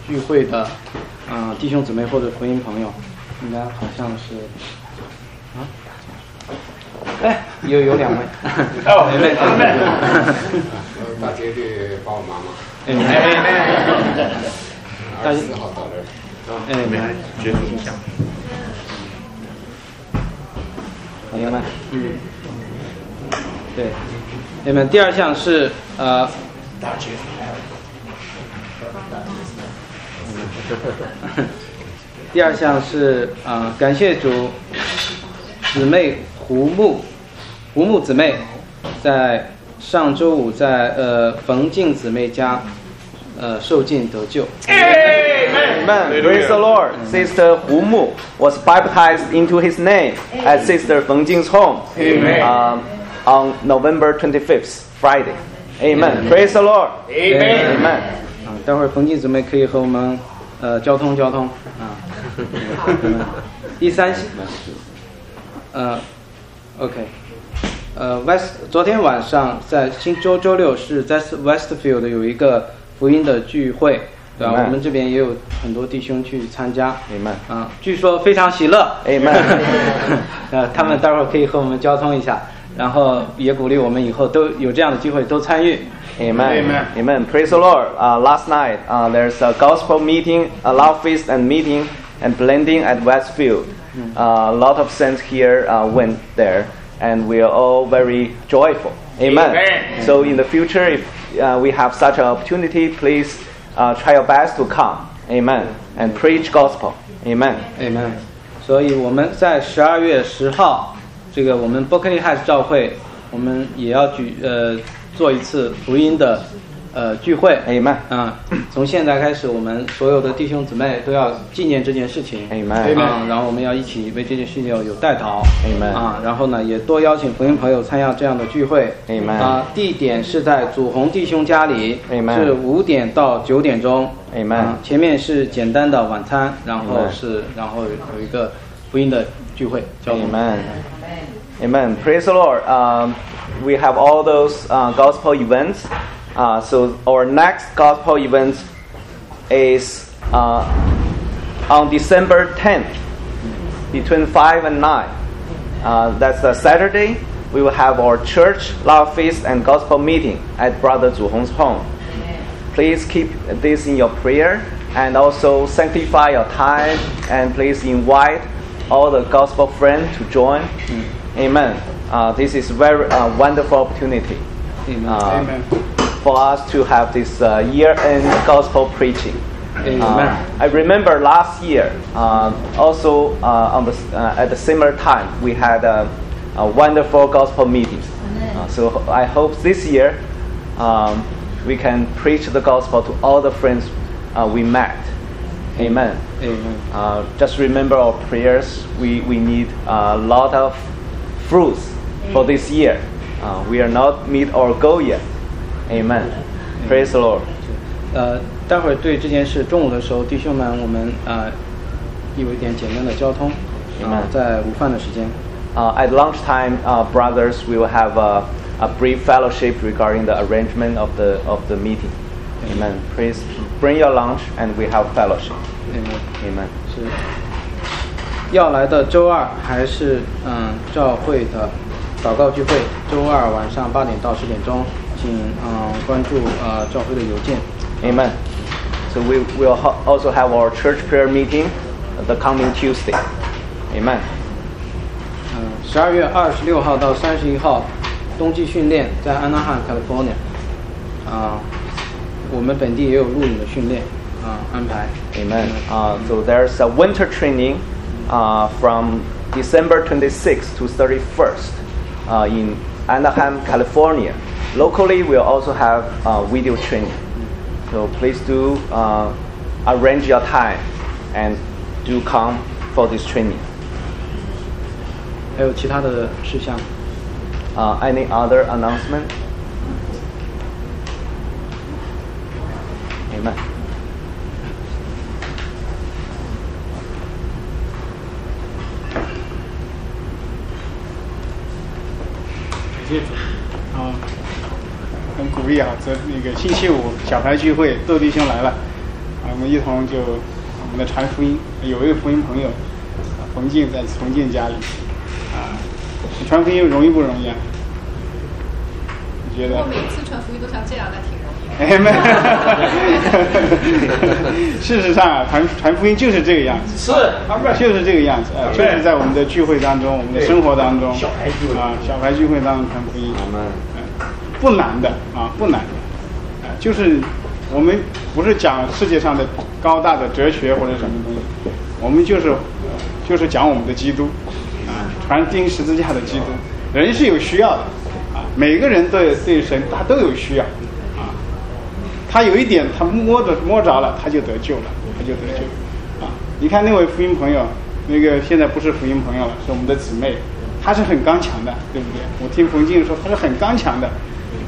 聚会的弟兄姊妹或者福音朋友，应该好像是有两位。 大姐的爸爸妈妈。24号到这儿。 没决定一下。 明白。对。那么第二项是大姐。 第二项是感谢主，姊妹胡木姊妹在上周五在冯静姊妹家受浸得救。 Amen. Praise the Lord. Sister Hu Mu was baptized into his name at Sister Feng Jing's home. On November 25th, Friday. Amen. Praise the Lord. Amen. 待会儿冯静姊妹可以和我们交通第三OK。昨天晚上在周六是在 Westfield 有一个福音的聚会，对吧？我们这边也有很多弟兄去参加。 Amen. 据说非常喜乐。 Amen. 他们待会儿可以和我们交通一下，然后也鼓励我们以后都有这样的机会都参与。 Amen. Praise the Lord. Last night there's a gospel meeting, a love feast and meeting and blending at Westfield. A lot of saints here went there. And we are all very joyful. Amen. So in the future, if we have such an opportunity, please try your best to come. Amen. And preach gospel. Amen. Amen. 所以我们在12月10号，这个我们 Berkeley Heights 教会，我们也要做一次福音的聚会。 Amen. 从现在开始，我们所有的弟兄姊妹都要纪念这件事情。 Amen. 然后我们要一起为这件事情有代祷。 Amen. 然后呢，也多邀请福音朋友参加这样的聚会。 Amen. 地点是在祖红弟兄家里。 Amen. 是5点到9点钟。 Amen. 前面是简单的晚餐，然后有一个福音的聚会。 Amen. Amen. Praise the Lord. We have all those gospel events. So our next gospel event is on December 10th, between 5 and 9. That's a Saturday. We will have our church love feast and gospel meeting at Brother Zhu Hong's home. Please keep this in your prayer and also sanctify your time, and please invite all the gospel friends to join. Amen. This is very wonderful opportunity. Amen. For us to have this year-end gospel preaching. I remember last year, also at the similar time, we had a wonderful gospel meeting. So I hope this year we can preach the gospel to all the friends we met. Amen. Just remember our prayers. We need a lot of fruits for this year. We are not meet our goal yet. Amen. Praise the Lord. 待会儿对这件事，中午的时候，弟兄们，我们有一点简单的交通。在午饭的时间。 At lunchtime, brothers, we will have a brief fellowship regarding the arrangement of the meeting. Amen. Please bring your lunch, and we have fellowship. Amen. 是。要来的周二还是教会的祷告聚会，周二晚上8点到10点钟，请关注教会的邮件。 Amen. So we will also have our church prayer meeting the coming Tuesday. Amen. 12月26号到31号冬季训练在安纳汉 California。我们本地也有录影的训练安排。 Amen. So there's a winter training from December 26th to 31st in Anaheim, California. Locally, we'll also have video training. So please do arrange your time and do come for this training. 还有其他的事项 ？Any other announcement? Amen. 感谢主很鼓励啊！那个星期五小牌聚会，窦弟兄来了我们一同就我们的传福音。有一位福音朋友，冯静在冯静家里，传福音容易不容易啊？你觉得？ 我每次传福音都像这样，那挺容易。 事实上啊，传福音就是这个样子，就是这个样子啊，就是在我们的聚会当中，我们的生活当中，小牌聚会当中传福音，不难的啊，不难的，就是我们不是讲世界上的高大的哲学或者什么东西，我们就是讲我们的基督啊，传钉十字架的基督，人是有需要的啊，每个人对神他都有需要。他有一点，他摸着了，他就得救了，啊！你看那位福音朋友，那个现在不是福音朋友了，是我们的姊妹，她是很刚强的，对不对？我听冯静说，她是很刚强的。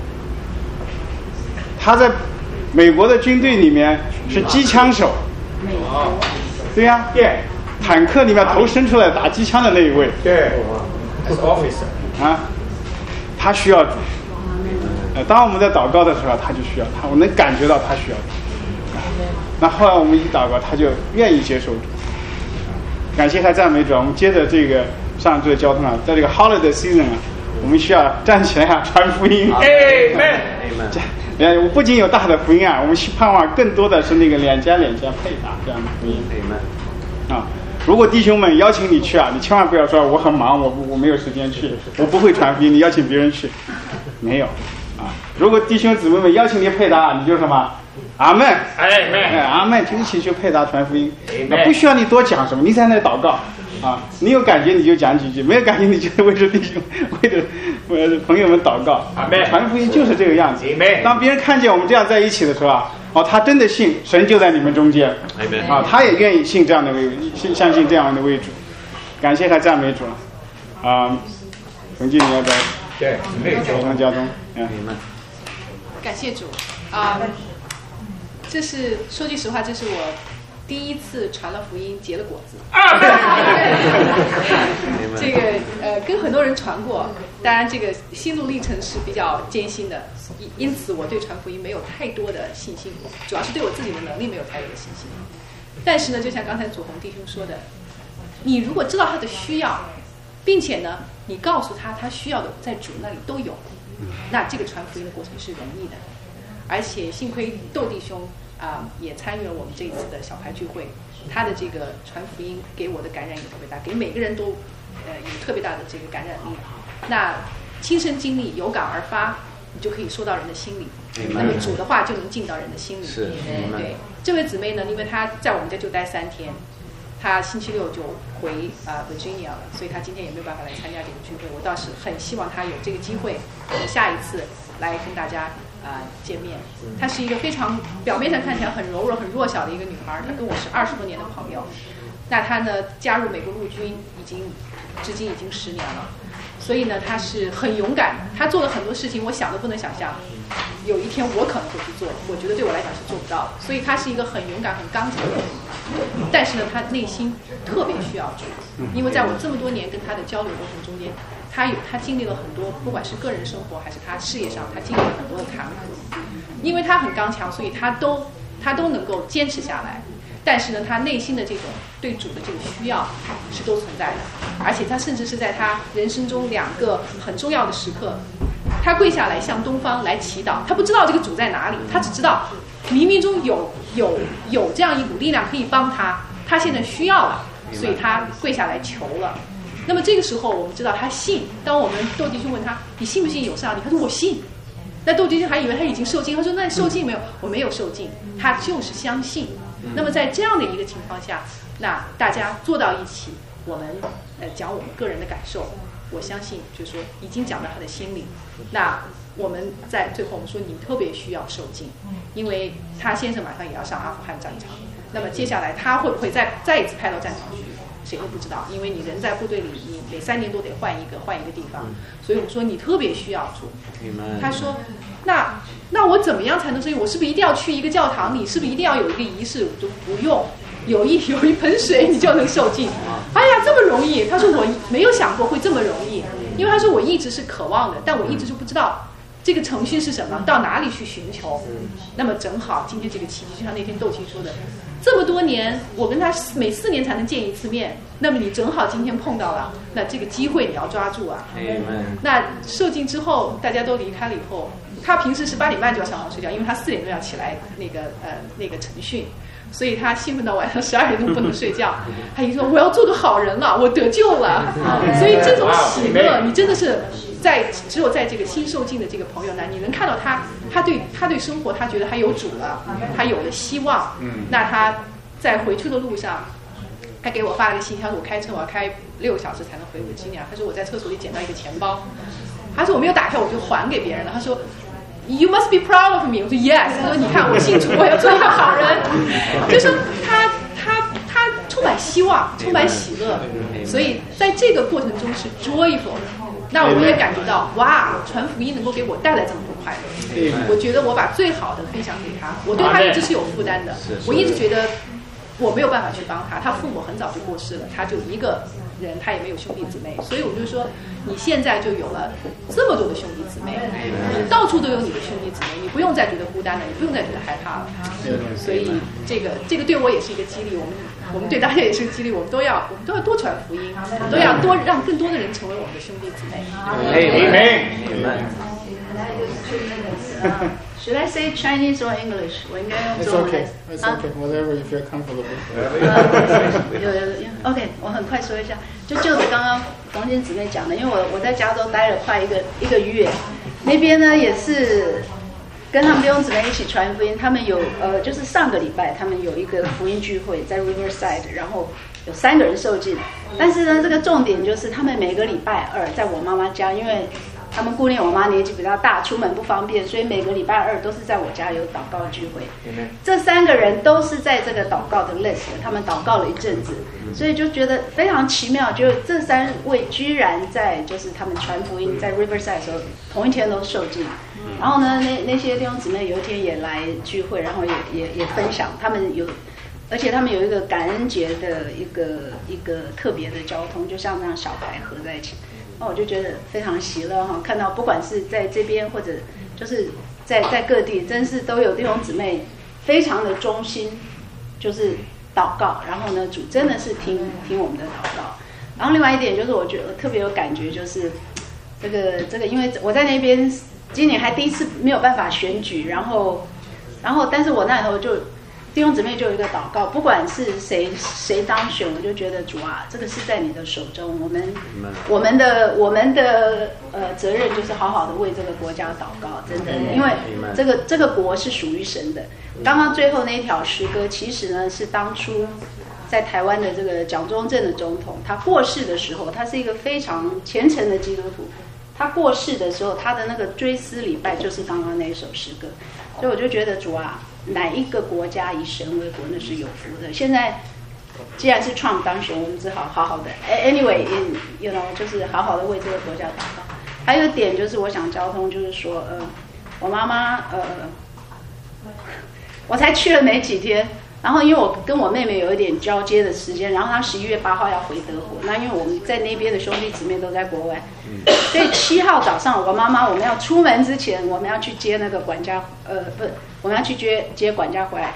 她在美国的军队里面是机枪手，对呀，对，坦克里面头伸出来打机枪的那一位， 对 ，as officer 啊，他需要主。当我们在祷告的时候，他就需要他，我能感觉到他需要他。那后来我们一祷告，他就愿意接受主。感谢和赞美主，我们接着这个上这个交通啊，在这个 holiday season 啊，我们需要站起来啊，传福音。Amen。我不仅有大的福音啊，我们盼望更多的是那个脸颊配搭这样的福音。Amen。啊，如果弟兄们邀请你去啊，你千万不要说我很忙，我没有时间去，我不会传福音，你邀请别人去，没有。如果弟兄姊妹们邀请你配搭，你就什么？阿门，阿门，就一起去配搭传福音。不需要你多讲什么，你在那祷告啊，你有感觉你就讲几句，没有感觉你就为着弟兄、为着朋友们祷告。传福音就是这个样子。当别人看见我们这样在一起的时候啊，他真的信神就在你们中间啊，他也愿意信这样的为相信这样的为主。感谢和赞美主啊！冯经理要不要？ 对，没有交通， 感谢主这是说句实话，这是我第一次传了福音结了果子。这个跟很多人传过，当然这个心路历程是比较艰辛的，因此我对传福音没有太多的信心，主要是对我自己的能力没有太多的信心。但是呢，就像刚才祖红弟兄说的，你如果知道他的需要，并且呢，你告诉他他需要的在主那里都有，那这个传福音的过程是容易的。而且幸亏窦弟兄也参与了我们这一次的小牌聚会，他的这个传福音给我的感染也特别大，给每个人都有特别大的这个感染力。那亲身经历有感而发，你就可以说到人的心里，那么主的话就能进到人的心里。是，对。这位姊妹呢，因为她在我们家就待3天，她星期六就回Virginia 了，所以她今天也没有办法来参加这个聚会。我倒是很希望她有这个机会，下一次来跟大家见面。她是一个非常表面上看起来很柔弱、很弱小的一个女孩，她跟我是20多年的朋友。那她呢加入美国陆军至今已经10年了，所以呢她是很勇敢的，她做了很多事情我想都不能想象，有一天我可能会去做，我觉得对我来讲是做不到的。所以她是一个很勇敢、很刚强的人，但是呢她内心特别需要主，因为在我这么多年跟她的交流过程中间，她经历了很多，不管是个人生活还是她事业上，她经历了很多的坎坷。因为她很刚强，所以她都能够坚持下来。但是呢，她内心的这种对主的这个需要是都存在的，而且她甚至是在她人生中2个很重要的时刻，她跪下来向东方来祈祷。她不知道这个主在哪里，她只知道冥冥中有这样一股力量可以帮她，她现在需要了，所以她跪下来求了。那么这个时候我们知道她信。当我们窦弟兄问她你信不信有上帝，她说我信。那窦弟兄还以为她已经受浸，她说那你受浸没有？我没有受浸，她就是相信。那么在这样的一个情况下，那大家坐到一起，我们讲我们个人的感受，我相信就是说已经讲到他的心里。那我们在最后我们说你特别需要受浸，因为他先生马上也要上阿富汗战场，那么接下来他会不会再一次派到战场去，谁都不知道，因为你人在部队里，你每3年都得换一个地方，所以我们说你特别需要主。他说那我怎么样才能受浸？我是不是一定要去一个教堂里？是不是一定要有一个仪式？我就不用，有一盆水你就能受浸。哎呀，这么容易！他说我没有想过会这么容易，因为他说我一直是渴望的，但我一直就不知道这个程序是什么，到哪里去寻求。那么正好今天这个奇迹，就像那天窦琪说的， 这么多年，我跟他每4年才能见一次面，那么你正好今天碰到了，那这个机会你要抓住啊。那受尽之后，大家都离开了以后，他平时是8点半就要上床睡觉，因为他4点钟要起来那个晨训，所以他兴奋到晚上12点钟不能睡觉。他一说我要做个好人了，我得救了。所以这种喜乐，你真的是只有在这个新受尽的这个朋友那，你能看到他对生活，他觉得他有主了，他有了希望。那他在回去的路上，他给我发了个信息，他说我开车我要开6个小时才能回基尼亚。他说我在厕所里捡到一个钱包，他说我没有打开，我就还给别人了。他说You must be proud of me。我说 Yes。他说你看我信主，我要做一个好人。就是他充满希望，充满喜乐，所以在这个过程中是 joyful 的。那我也感觉到，哇，传福音能够给我带来这么多快乐。我觉得我把最好的分享给他，我对他一直是有负担的。我一直觉得我没有办法去帮他，他父母很早就过世了，他就一个人，他也没有兄弟姊妹，所以我就说，你现在就有了这么多的兄弟姊妹，到处都有你的兄弟姊妹，你不用再觉得孤单了，你不用再觉得害怕了。所以这个对我也是一个激励，我们对大家也是个激励，我们都要多传福音，都要多让更多的人成为我们的兄弟姊妹。 Should I say Chinese or English? 我应该用中文。 It's okay. Whatever you feel comfortable. OK， 我很快说一下，就着刚刚冯金姊妹讲的，因为我在加州待了快一个月，那边呢也是跟他们弟兄姊妹一起传福音。他们有就是上个礼拜他们有一个福音聚会在 Riverside， 然后有3个人受浸。但是呢，这个重点就是他们每个礼拜2在我妈妈家，因为他们顾念我妈年纪比较大，出门不方便，所以每个礼拜2都是在我家有祷告聚会。这3个人都是在这个祷告的 list， 他们祷告了一阵子，所以就觉得非常奇妙，就这3位居然在就是他们传福音在 Riverside 的时候同一天都受浸。然后呢，那些弟兄姊妹有一天也来聚会，然后也分享他们而且他们有一个感恩节的一个特别的交通，就像这样小孩合在一起。那我就觉得非常喜乐哈，看到不管是在这边或者就是在各地，真是都有弟兄姊妹非常的忠心，就是祷告，然后呢，主真的是听我们的祷告。然后另外一点就是我觉得特别有感觉，就是这个，因为我在那边今年还第一次没有办法选举，然后但是我那时候就弟兄姊妹就有一个祷告，不管是谁当选，我就觉得主啊，这个是在你的手中，我们的责任就是好好的为这个国家祷告，真的，因为这个国是属于神的。刚刚最后那一条诗歌，其实呢是当初在台湾的这个蒋中正的总统，他过世的时候，他是一个非常虔诚的基督徒，他过世的时候，他的那个追思礼拜就是刚刚那一首诗歌，所以我就觉得主啊，哪一个国家以神为国那是有福的。现在既然是Trump当选，我们只好好的 anyway you know 就是好好的为这个国家祷告。还有一点就是我想交通，就是说我妈妈我才去了没几天，然后因为我跟我妹妹有一点交接的时间，然后她11月8号要回德国，那因为我们在那边的兄弟姊妹都在国外，所以7号早上我们要出门之前，我们要去接那个管家，我们要去接管家回来，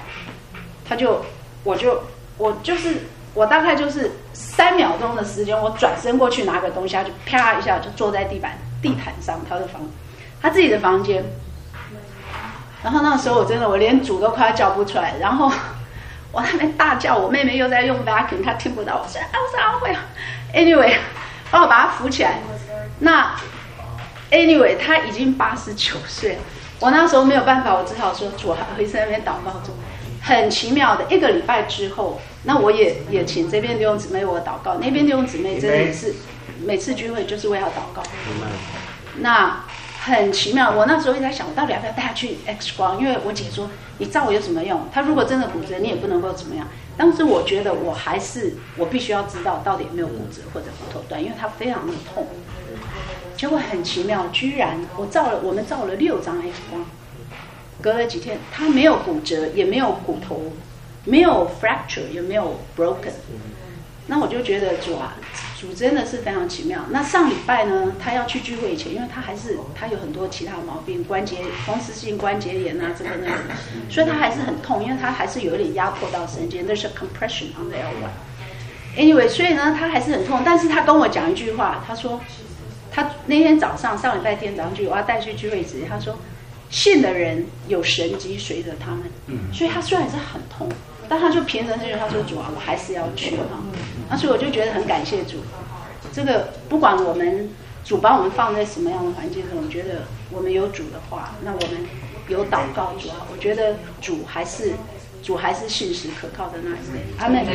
我大概就是3秒钟的时间，我转身过去拿个东西，他就啪一下就坐在地毯上，他自己的房间。然后那时候我连主都快要叫不出来，然后我那边大叫，我妹妹又在用 vacuum， 她听不到，我说阿慧 ，anyway， 帮我把她扶起来。那 anyway， 她已经89岁了，我那时候没有办法，我只好说主回去那边祷告主。很奇妙的，1个礼拜之后，那我也请这边弟兄姊妹我祷告，那边弟兄姊妹真的是每次聚会就是为他祷告。那很奇妙，我那时候一直在想，我到底要不要带他去 X 光？因为我姐说你照有什么用？他如果真的骨折，你也不能够怎么样。当时我觉得我必须要知道到底有没有骨折或者骨头断，因为他非常的痛。结果很奇妙，居然我们照了6张 X 光，隔了几天，他没有骨折，也没有骨头，没有 fracture， 也没有 broken。 那我就觉得主真的是非常奇妙。那上礼拜呢，他要去聚会以前，因为他有很多其他毛病，风湿性关节炎啊，这个那个，所以他还是很痛，因为他还是有一点压迫到神经 ，there's a compression on the L1。Anyway， 所以呢，他还是很痛，但是他跟我讲一句话，他说他那天早上上礼拜天早上我要带去聚会之前，他说信的人有神迹随着他们，所以他虽然是很痛。但他就凭着这个，他说主啊，我还是要去啊。那所以我就觉得很感谢主。这个不管我们主把我们放在什么样的环境中，我觉得我们有主的话，那我们有祷告主啊，我觉得主还是信实可靠的那一位。阿们。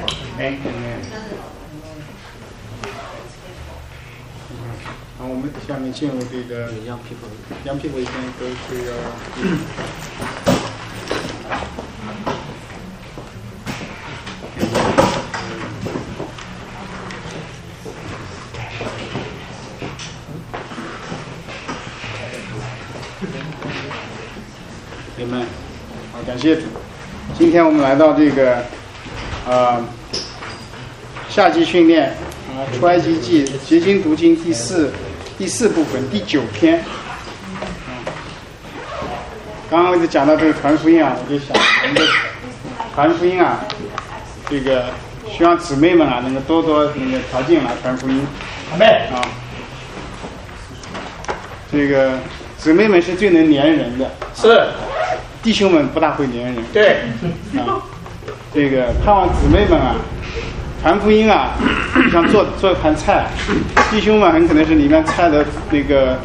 好，我们下面进入这个Young people can go to your Amen。好，感谢主。今天我们来到这个夏季训练出埃及记结经读经第四部分第9篇。刚刚我就讲到这个传福音啊，我就想我们的传福音啊，这个希望姊妹们啊能够多那个条件来传福音。 阿门啊，这个姊妹们是最能粘人的， 是弟兄们不大会粘人。 对啊，这个盼望姊妹们啊传福音啊，像做一盘菜，弟兄们很可能是里面菜的那个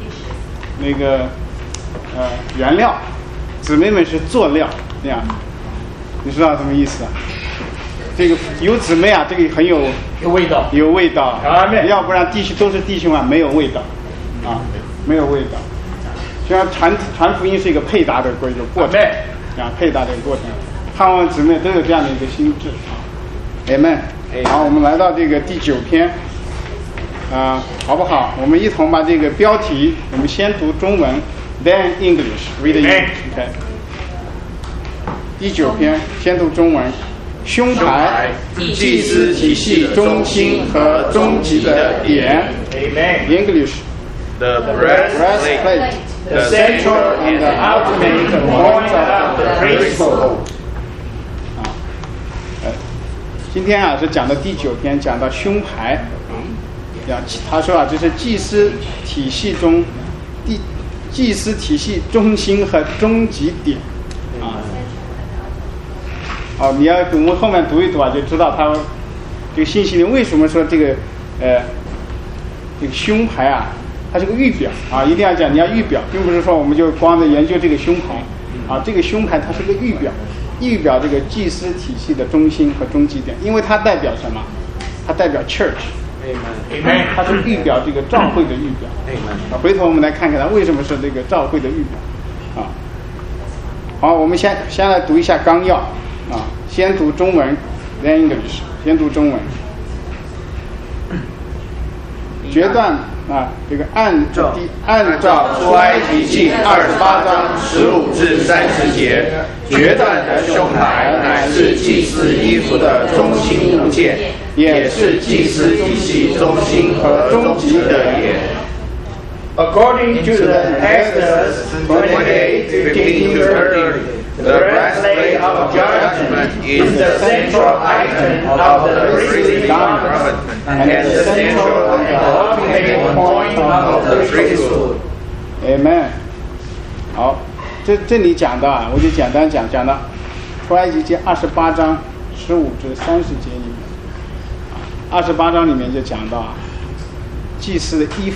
原料，姊妹们是佐料，这样，你知道什么意思啊？这个有姊妹啊，这个很有味道， 有味道啊， 要不然都是弟兄啊，没有味道啊，没有味道。虽然传福音是一个配搭的过程啊，配搭的过程，盼望姊妹都有这样的一个心智啊。Amen。好，我们来到这个第9篇，好不好？我们一同把这个标题，我们先读中文 ，then English，read English。OK。第9篇，先读中文。胸牌，祭司体系中心和终极的点。English。The breastplate, the central and the ultimate point of the priesthood。今天啊是讲的第9篇，讲到胸牌。他说啊，这是祭司体系中祭司体系中心和终极点啊。你要我们后面读一读啊，就知道他这个信息里为什么说这个这个胸牌啊，它是个预表啊，一定要讲你要预表，并不是说我们就光在研究这个胸牌啊，这个胸牌它是个预表。预表这个祭司体系的中心和终极点，因为它代表什么？它代表 church，Amen， 它是预表这个教会的预表，Amen。回头我们来看看它为什么是这个教会的预表啊。好，我们先来读一下纲要啊，先读中文 ，then English， 先读中文。决断啊，这个按照出埃及记28章15至30节，决断的胸牌乃是祭司衣服的中心物件，也是祭司体系中心和终极的点。According to the Exodus 28:15-30, the breastplate of judgment is the central item of the priestly garment and the central and ultimate point of the priesthood. Amen. 好，这里讲的啊，我就简单讲到出埃及记28章15至30节里面，28章里面就讲到啊，祭司的衣服。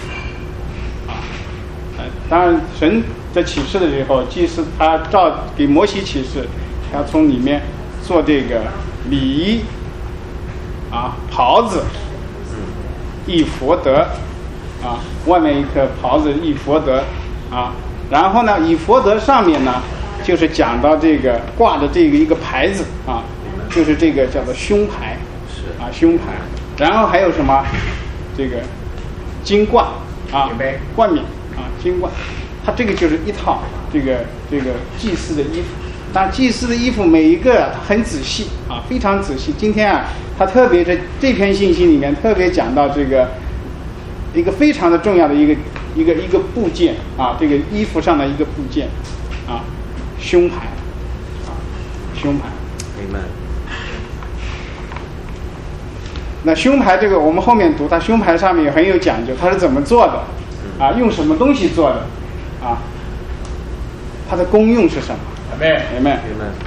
当然，神在启示的时候，祭司他照给摩西启示，他从里面做这个礼衣啊，袍子，以弗得啊，外面一颗袍子以弗得啊，然后呢，以弗得上面呢，就是讲到这个挂的这个一个牌子啊，就是这个叫做胸牌，啊胸牌，然后还有什么这个金冠啊，冠冕。啊，金冠，它这个就是一套这个祭司的衣服， 但祭司的衣服每一个很仔细啊，非常仔细。今天啊，他特别在这篇信息里面特别讲到这个一个非常的重要的一个部件啊，这个衣服上的一个部件啊，胸牌啊，胸牌。 Amen。 那胸牌这个我们后面读，它胸牌上面也很有讲究，它是怎么做的啊？用什么东西做的啊？它的功用是什么？ Amen。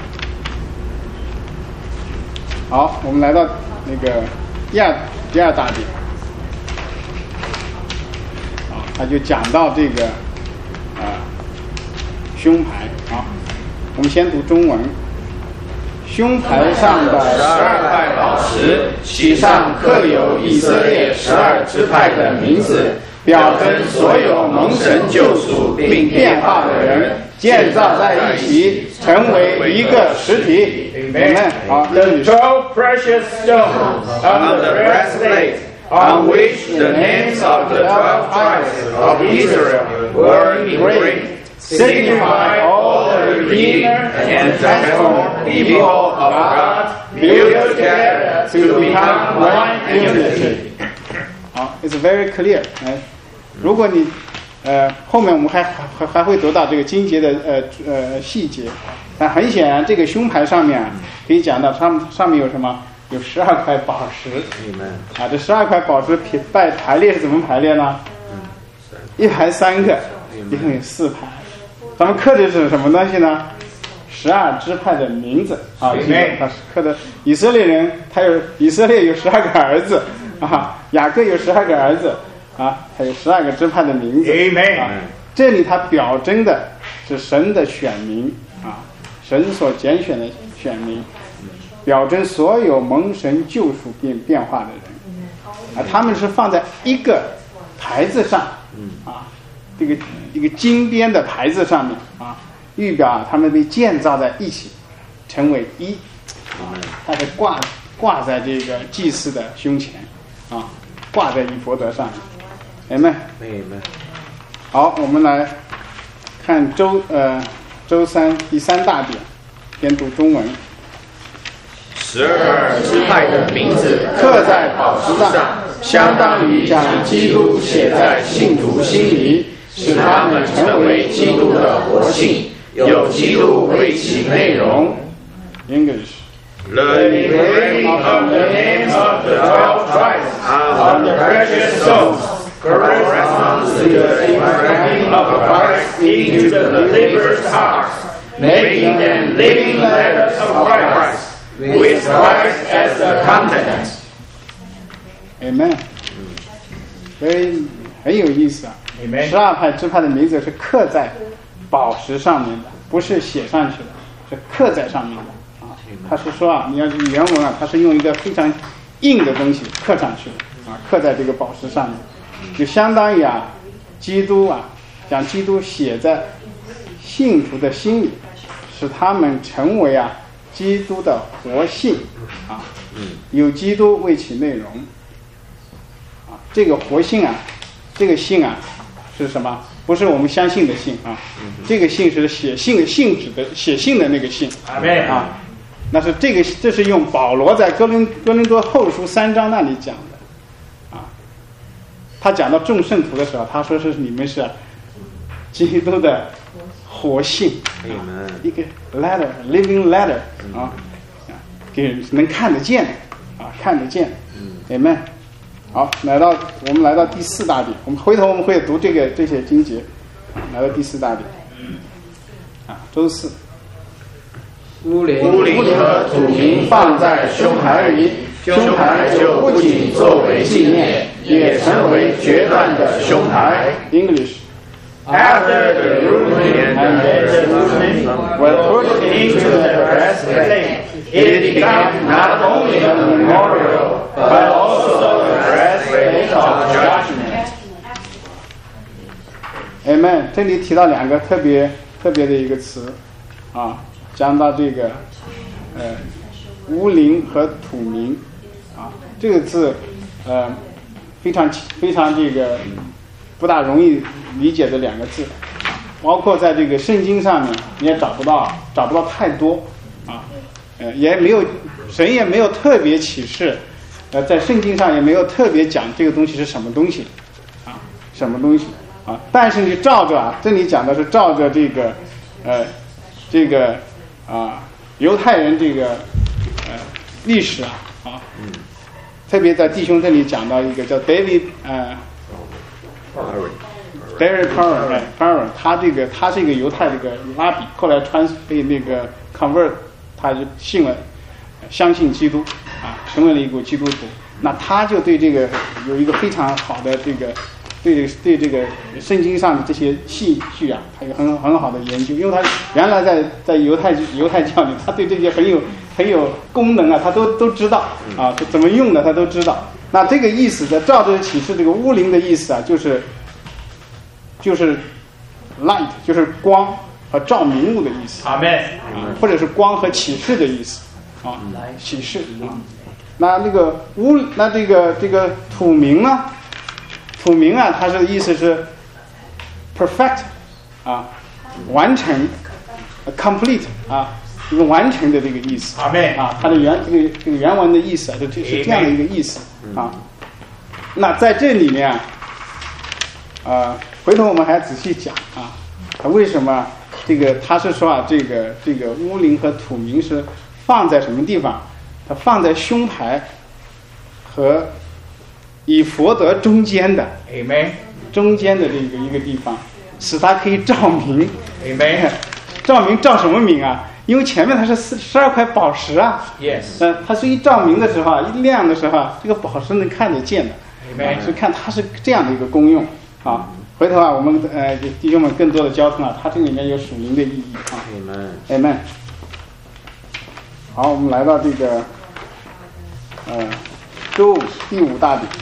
好，我们来到那个第二大点，啊，他就讲到这个胸牌啊，我们先读中文。胸牌上的12块宝石，其上刻有以色列12支派的名字，表征所有蒙神救赎并变化的人建造在一起，成为一个实体。Amen。好， The 12 precious stones on the breastplate, on which the names of the 12 tribes of Israel were engraved, signify all the redeemed and transformed people of God, built together to become one unity. 好 ，It's very clear。如果你后面我们还会读到这个经节的细节，但很显然，这个胸牌上面可以讲到，上面有什么？有12块宝石。啊，这12块宝石排列是怎么排列呢？一排3个，一共有4排。咱们刻的是什么东西呢？12支派的名字啊，他是刻的以色列人，以色列有12个儿子啊，雅各有12个儿子啊，还有12个支派的名字。啊，这里它表征的是神的选民啊，神所拣选的选民，表征所有蒙神救赎并变化的人啊，他们是放在一个牌子上啊。这个一个金边的牌子上面啊，预表他们被建造在一起，成为一啊，它是挂在这个祭司的胸前啊，挂在以弗得上面。Amen。好，我们来看周3第3大点，先读中文。 12支派的名字刻在宝石上，相当于将基督写在信徒心里，使他们成为基督的活性，有基督为其内容。English. The engraving of the names of the 12 tribes on the precious stones corresponds to the engraving of Christ into the believer's hearts, making them living letters of Christ, with Christ as the content. Amen. 很有意思啊。12派支派的名字是刻在宝石上面的，不是写上去的，是刻在上面的啊。他是说啊，你要是原文啊，他是用一个非常硬的东西刻上去的啊，刻在这个宝石上面，就相当于啊，基督啊，将基督写在信徒的心里，使他们成为啊基督的活性啊，有基督为其内容啊，这个活性啊，这个性啊。是什么？不是我们相信的信啊，这个信是写信的性质的，写信的那个信啊。那是这是用保罗在哥林多后书3章那里讲的啊。他讲到众圣徒的时候，他说是你们是基督的活性，一个 living letter 啊，给能看得见的啊，看得见，Amen。好，我们来到第4大点，回头我们会读这些经节，来到第4大点，啊，周4， 乌灵和土名放在胸牌里，胸牌就不仅作为纪念，也成为决断的胸牌。 English. After the Urim and the Thummim were put into the breastplate, it became not only a memorial, but also a breastplate of judgment. Amen. 这里提到2个特别的一个词，啊，讲到这个乌灵和土名，啊，这个字非常这个不大容易理解的2个字， 包括在这个圣经上面你也找不到太多啊，也没有神也没有特别启示，在圣经上也没有特别讲这个东西是什么东西啊，什么东西啊，但是你照着这里讲的是照着这个犹太人这个历史特别在弟兄这里讲到一个叫 David Parent， 他是一个犹太这个拉比，后来被那个 convert， 他就相信基督成为了一个基督徒。那他就对这个有一个非常好的这个对这个圣经上的这些戏剧他有很好的研究，因为他原来在犹太教里，他对这些很有功能他都知道怎么用的他都知道。那这个意思的照着启示这个乌灵的意思就是 light， 就是光和照明物的意思。 阿们。 或者是光和启示的意思启示那这个土明呢？土明它是意思是 perfect 完成 complete 一个完成的这个意思。 阿们。 它的这个原文的意思就是这样的一个意思那在这里面回头我们还仔细讲为什么他是说这个乌灵和土明是放在什么地方？它放在胸牌和以佛德中间的 Amen， 中间的一个地方，使它可以照明。 Amen， 照明照什么明因为前面它是12块宝石 Yes， 它是一照明的时候一亮的时候这个宝石能看得见的。 Amen， 是看它是这样的一个功用回头我们弟兄们更多的交通它这里面有属灵的意义Amen。好，我们来到这个周五第5大点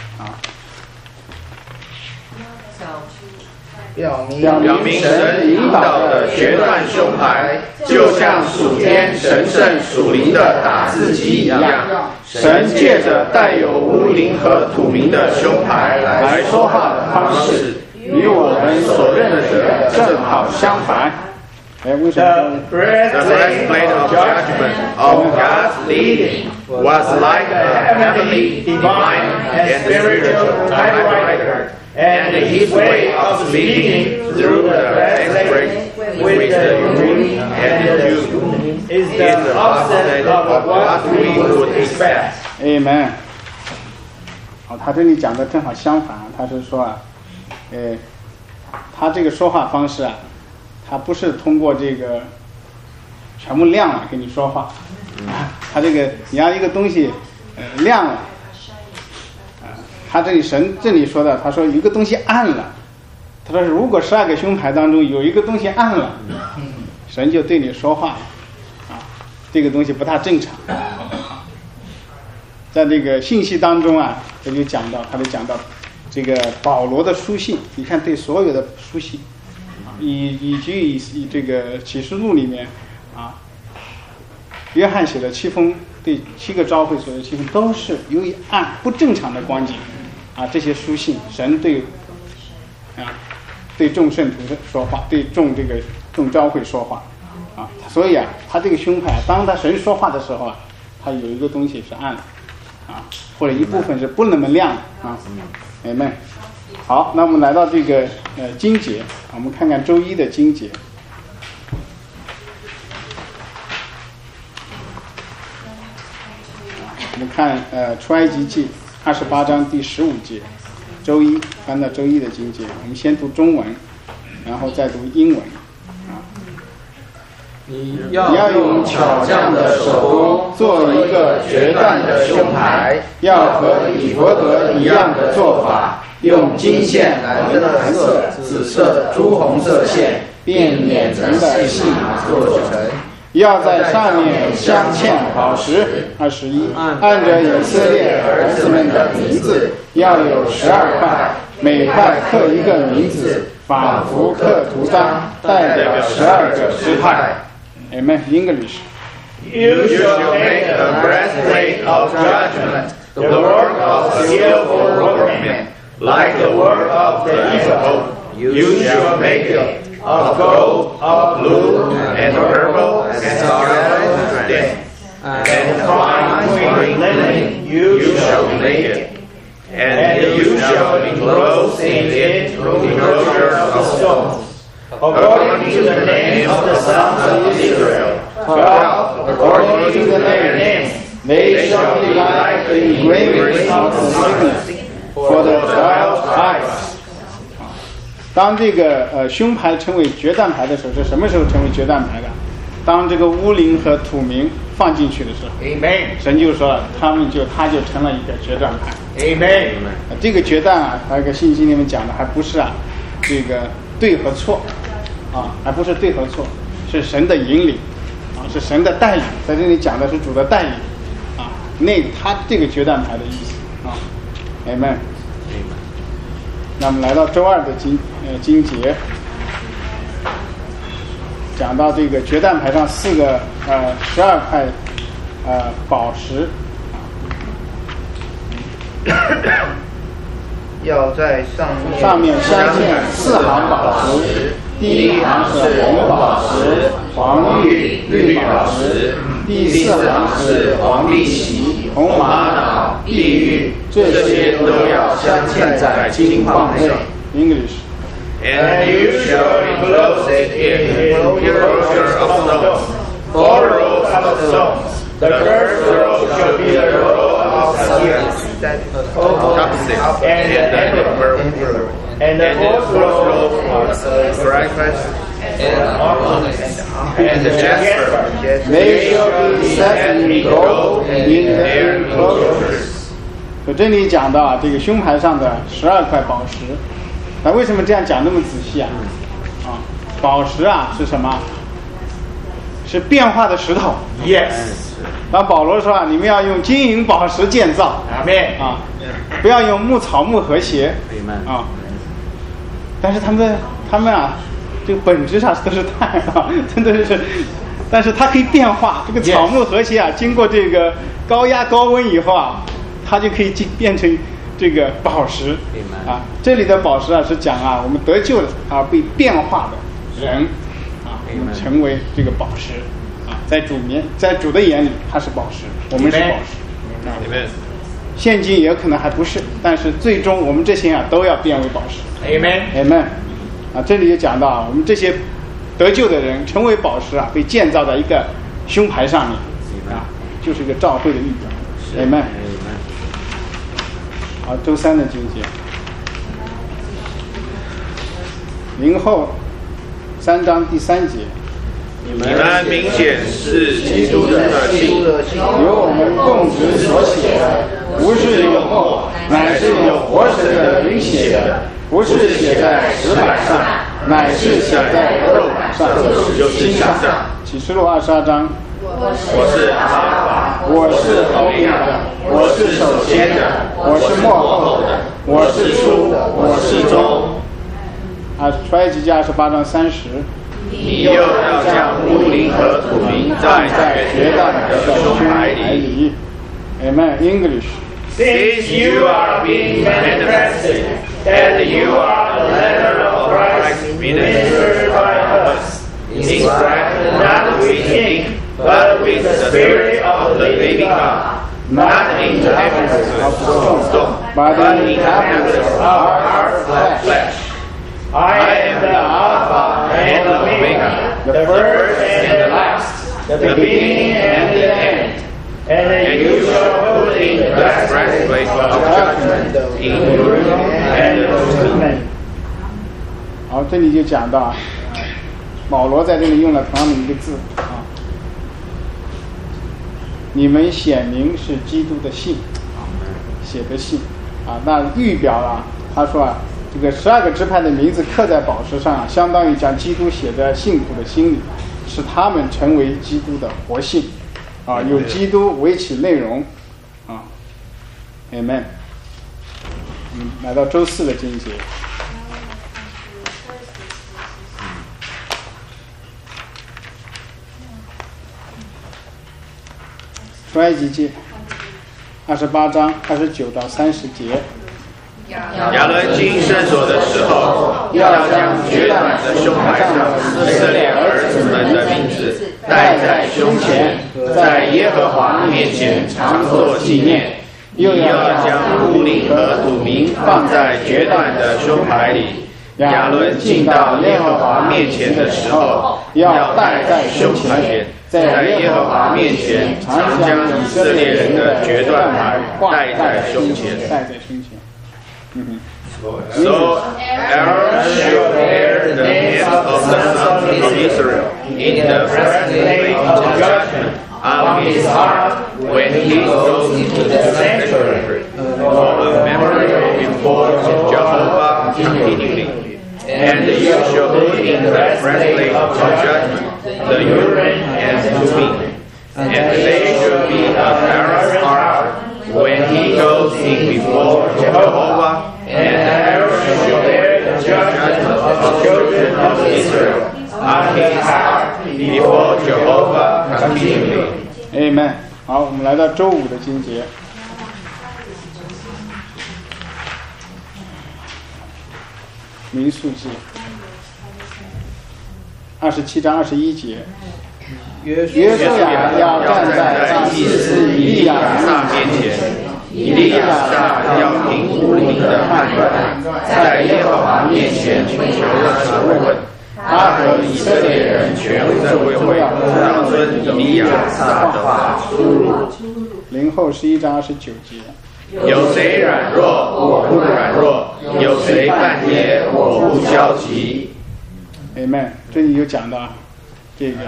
表明神引导的决断胸牌，就像属天神圣属灵的打字机一样。神借着带有乌灵和土明的胸牌来说话的方式，与我们所认识的正好相反。 为什么 The breastplate of judgment of God's leading was like a heavenly, divine, and spiritual typewriter, and His way of speaking through the breastplate with the ring and the tube is the opposite of what we would expect. Amen。他这里讲的正好相反，他是说他这个说话方式他不是通过这个全部亮了跟你说话他这个你要一个东西亮了他神这里说的，他说有一个东西暗了，他说如果12个胸牌当中有一个东西暗了，神就对你说话了这个东西不大正常在这个信息当中他就讲到这个保罗的书信，你看对所有的书信以及以这个启示录里面约翰写的7封对7个教会所的7封都是由于按不正常的光景这些书信神对众圣徒说话，对众教会说话所以他这个胸牌当他神说话的时候他有一个东西是暗的或者一部分是不那么亮的Amen。好，那我们来到这个经节我们看看周一的经节我们看出埃及记28章第15节，周一翻到周一的经节，我们先读中文然后再读英文你要用巧匠的手工做一个决断的胸牌，要和以弗得一样的做法，用金线、蓝色、紫色、朱红色线并捻成的细麻做成， 要在上面镶嵌宝石。21，按着以色列儿子们的名字，要有12块，每块刻一个名字，仿佛刻图章，代表12个支派。Amen. English. You shall make a breastplate of judgment, the work of skillful workmen, like the work of the ephod. You shall make it of gold, of blue, and purple, and scarlet, and fine linen you shall make it, and you shall enclose in it enclosures of stones, according to the names of the sons of Israel, 12 according to their names. They shall be like the engravings of the signet for the 12 tribes. 当这个胸牌成为决战牌的时候，是什么时候成为决战牌的？当这个乌灵和土明放进去的时候， Amen. 神就说了，他就成了一个决战牌。 Amen. 这个决战啊，还有一个信息里面讲的，还不是这个对和错还不是对和错，是神的引领是神的带领。在这里讲的是主的带领他这个决战牌的意思Amen。那么来到周二的经节，讲到这个决战牌上4个12块宝石， 要在上面镶嵌4行宝石，第一行是红宝石、黄玉、绿宝石，第4行是黄碧玺、红玛瑙、碧玉，这些都要镶嵌在金框内。English. And you shall enclose it in enclosures of stones, 4 rows of stones. The first row shall be the row of sapphires, and the fourth row of graphite and the jasper. They shall be set in gold in their enclosures. 这里讲到这个胸牌上的12块宝石，那为什么这样讲那么仔细宝石是什么？是变化的石头。 Yes. 然后保罗说你们要用金银宝石建造。 Amen. 不要用木草木和谐。但是他们这个本质上都是碳真的是，但是它可以变化。这个草木和谐经过这个高压高温以后它就可以变成这个宝石。这里的宝石是讲我们得救的被变化的人我们成为这个宝石在主的眼里它是宝石，我们是宝石。现今也可能还不是，但是最终我们这些都要变为宝石。Amen。这里也讲到我们这些得救的人成为宝石被建造在一个胸牌上面就是一个召会的预表。Amen。好，周3的经节，林后3章第3节。 你们明显是基督的信， 由我们供职所写的，不是用墨，乃是有活神的灵写的，不是写在石板上，乃是写在肉板上，就是心上。启示录22章。 我是阿拉法， 我是欧米的，我是首先的，我是末后的，我是初，我是终。出埃及记28章30。 你又要将乌灵和土明在决战的胸牌里。 Amen. English. Since you are being manifested, that you are the letter of Christ ministered by us, inscribed not with ink, but with the Spirit of the living God, not in the evidence of stone, but in the evidence of our flesh.I am the Alpha and the Omega, the first and the last, the beginning and the end. And you shall put in the breastplate of judgment in Urim and Thummim. 好，这里就讲到保罗在这里用了同样的一个字你们显明是基督的信写的信那预表他说这个12个支派的名字刻在宝石上相当于将基督写在信徒的心里，使他们成为基督的活信有基督为其内容Amen。来到周4的经节，出埃及记28章29到30节。 亚伦进圣所的时候，要将决断的胸牌上以色列儿子们的名字戴在胸前，在耶和华面前常作纪念。又要将物令和赌名放在决断的胸牌里。亚伦进到耶和华面前的时候，要戴在胸前，在耶和华面前常将以色列人的决断牌戴在胸前。So Aaron shall bear the names of the sons of Israel in the breastplate of judgment on his heart when he goes into the sanctuary for a memorial before Jehovah continually. And you shall put in the breastplate of judgment the Urim and Thummim, and they shall be of Aaron's heart when he goes in before Jehovah. And Aaron shall bear the judgment of the children of Israel on his heart before Jehovah continually. Amen. 好，我们来到周五的经节。民数记27章21节。约书亚要站在祭司以利亚撒面前，以利亚撒要凭无灵的判断，在耶和华面前寻求他问。他和以色列人全会当遵以利亚撒的话出入。林后11章29节。 有谁软弱，我不软弱；有谁半跌，我不焦急。 Amen。这里有讲到这个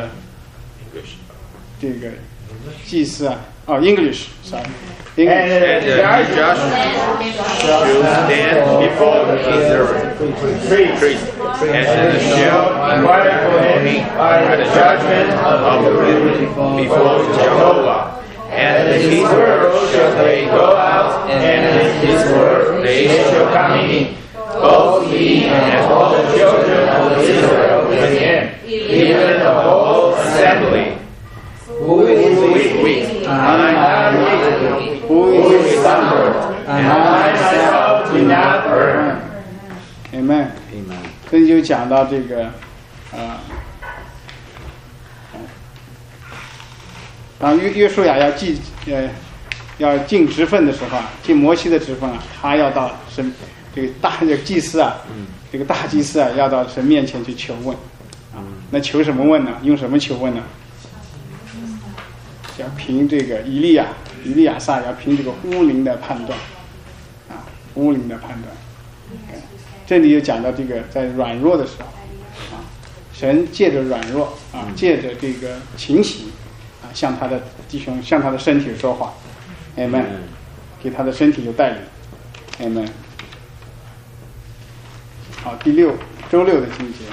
祭司啊，English，sorry。 And the judge shall stand before the priest, and shall inquire for him by the judgment of before Jehovah. And his word shall they go out, and his word they shall come in, both he and all the children of Israel with him, even the whole assembly. Who is weak? I am weak. Who is slumbered? And I myself do not burn. Amen. 这里就讲到这个当约书亚要进职分的时候啊，进摩西的职分啊，他要到神这个祭司啊，这个大祭司啊，要到神面前去求问啊。那求什么问呢？用什么求问呢？要凭这个以利亚撒要凭这个乌灵的判断啊，乌灵的判断。这里有讲到这个在软弱的时候啊，神借着软弱啊，借着这个情形啊，向他的弟兄，向他的身体说话 ，Amen， 给他的身体有带领 ，Amen。好，第六周六的经节。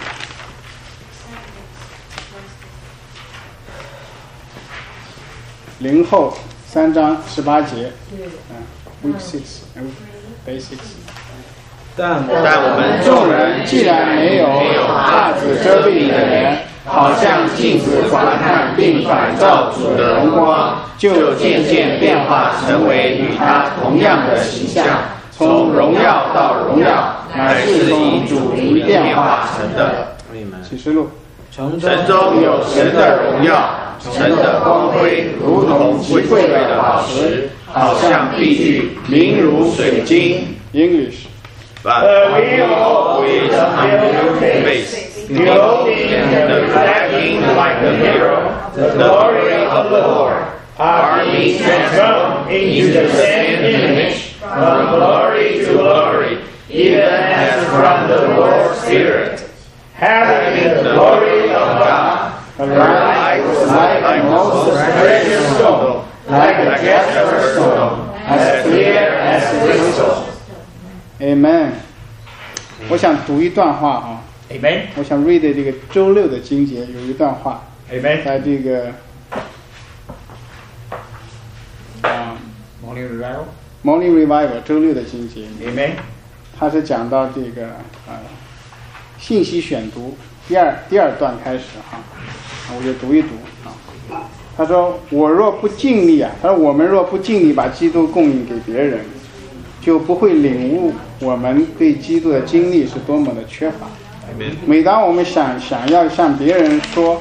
零后3章18节，Week 6 Day 6。 但我们众人既然没有帕子遮蔽的人，好像镜子观看并反照主的荣光，就渐渐变化成为与他同样的形象，从荣耀到荣耀，乃是以主灵变化成的。 启示录， 城中有神的荣耀。神的光辉如同极贵的宝石，好像碧玉，明如水晶。 English. But we all with unveiled face, beholding and reflecting like a mirror the glory of the Lord, are being transformed into the same image, from glory to glory, even as from the Lord's Spirit, having the glory of God. Like a most precious stone, like a jasper stone, as clear as crystal. Amen. 我想读一段话啊。 Amen. 我想 read 这个周六的经节有一段话。 Amen. 在这个Morning Revival 周六的经节。 Amen. 它是讲到这个信息选读第二段开始哈。我就读一读啊。他说：“我若不尽力啊，他说我们若不尽力把基督供应给别人，就不会领我们对基督的经历是多么的缺乏。每当我们想要向别人说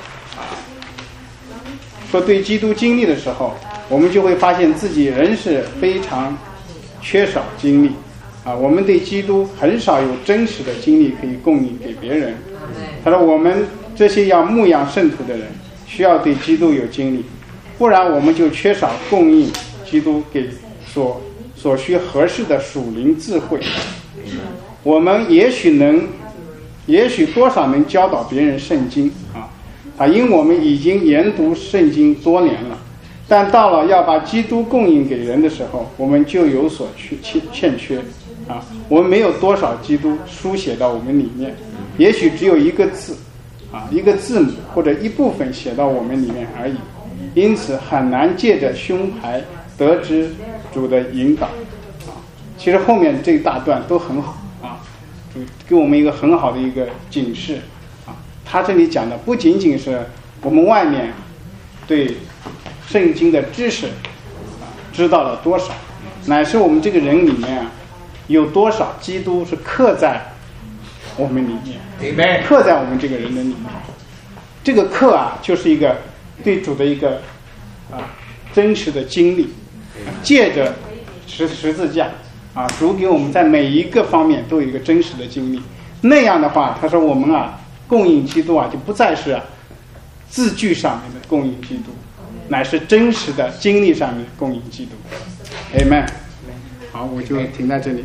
对基督经历的时候，我们就会发现自己仍是非常缺少经历我们对基督很少有真实的经历可以供应给别人。他说我们这些要牧养圣徒的人需要对基督有经历，不然我们就缺少供应基督给所需合适的属灵智慧。我们也许多少能教导别人圣经因我们已经研读圣经多年了，但到了要把基督供应给人的时候，我们就有所欠缺我们没有多少基督书写到我们里面，也许只有一个字一个字母或者一部分写到我们里面而已，因此很难借着胸牌得知主的引导其实后面这一大段都很好主给我们一个很好的一个警示他这里讲的不仅仅是我们外面对圣经的知识知道了多少，乃是我们这个人里面有多少基督是刻在我们里面，刻在我们这个人的里面。这个刻就是一个对主的一个真实的经历，借着十字架主给我们在每一个方面都有一个真实的经历。那样的话，他说我们供应基督就不再是字句上面的供应基督，乃是真实的经历上面的供应基督。Amen。好，我就停在这里。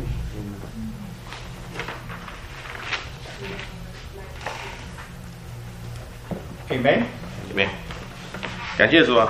Amen。感谢主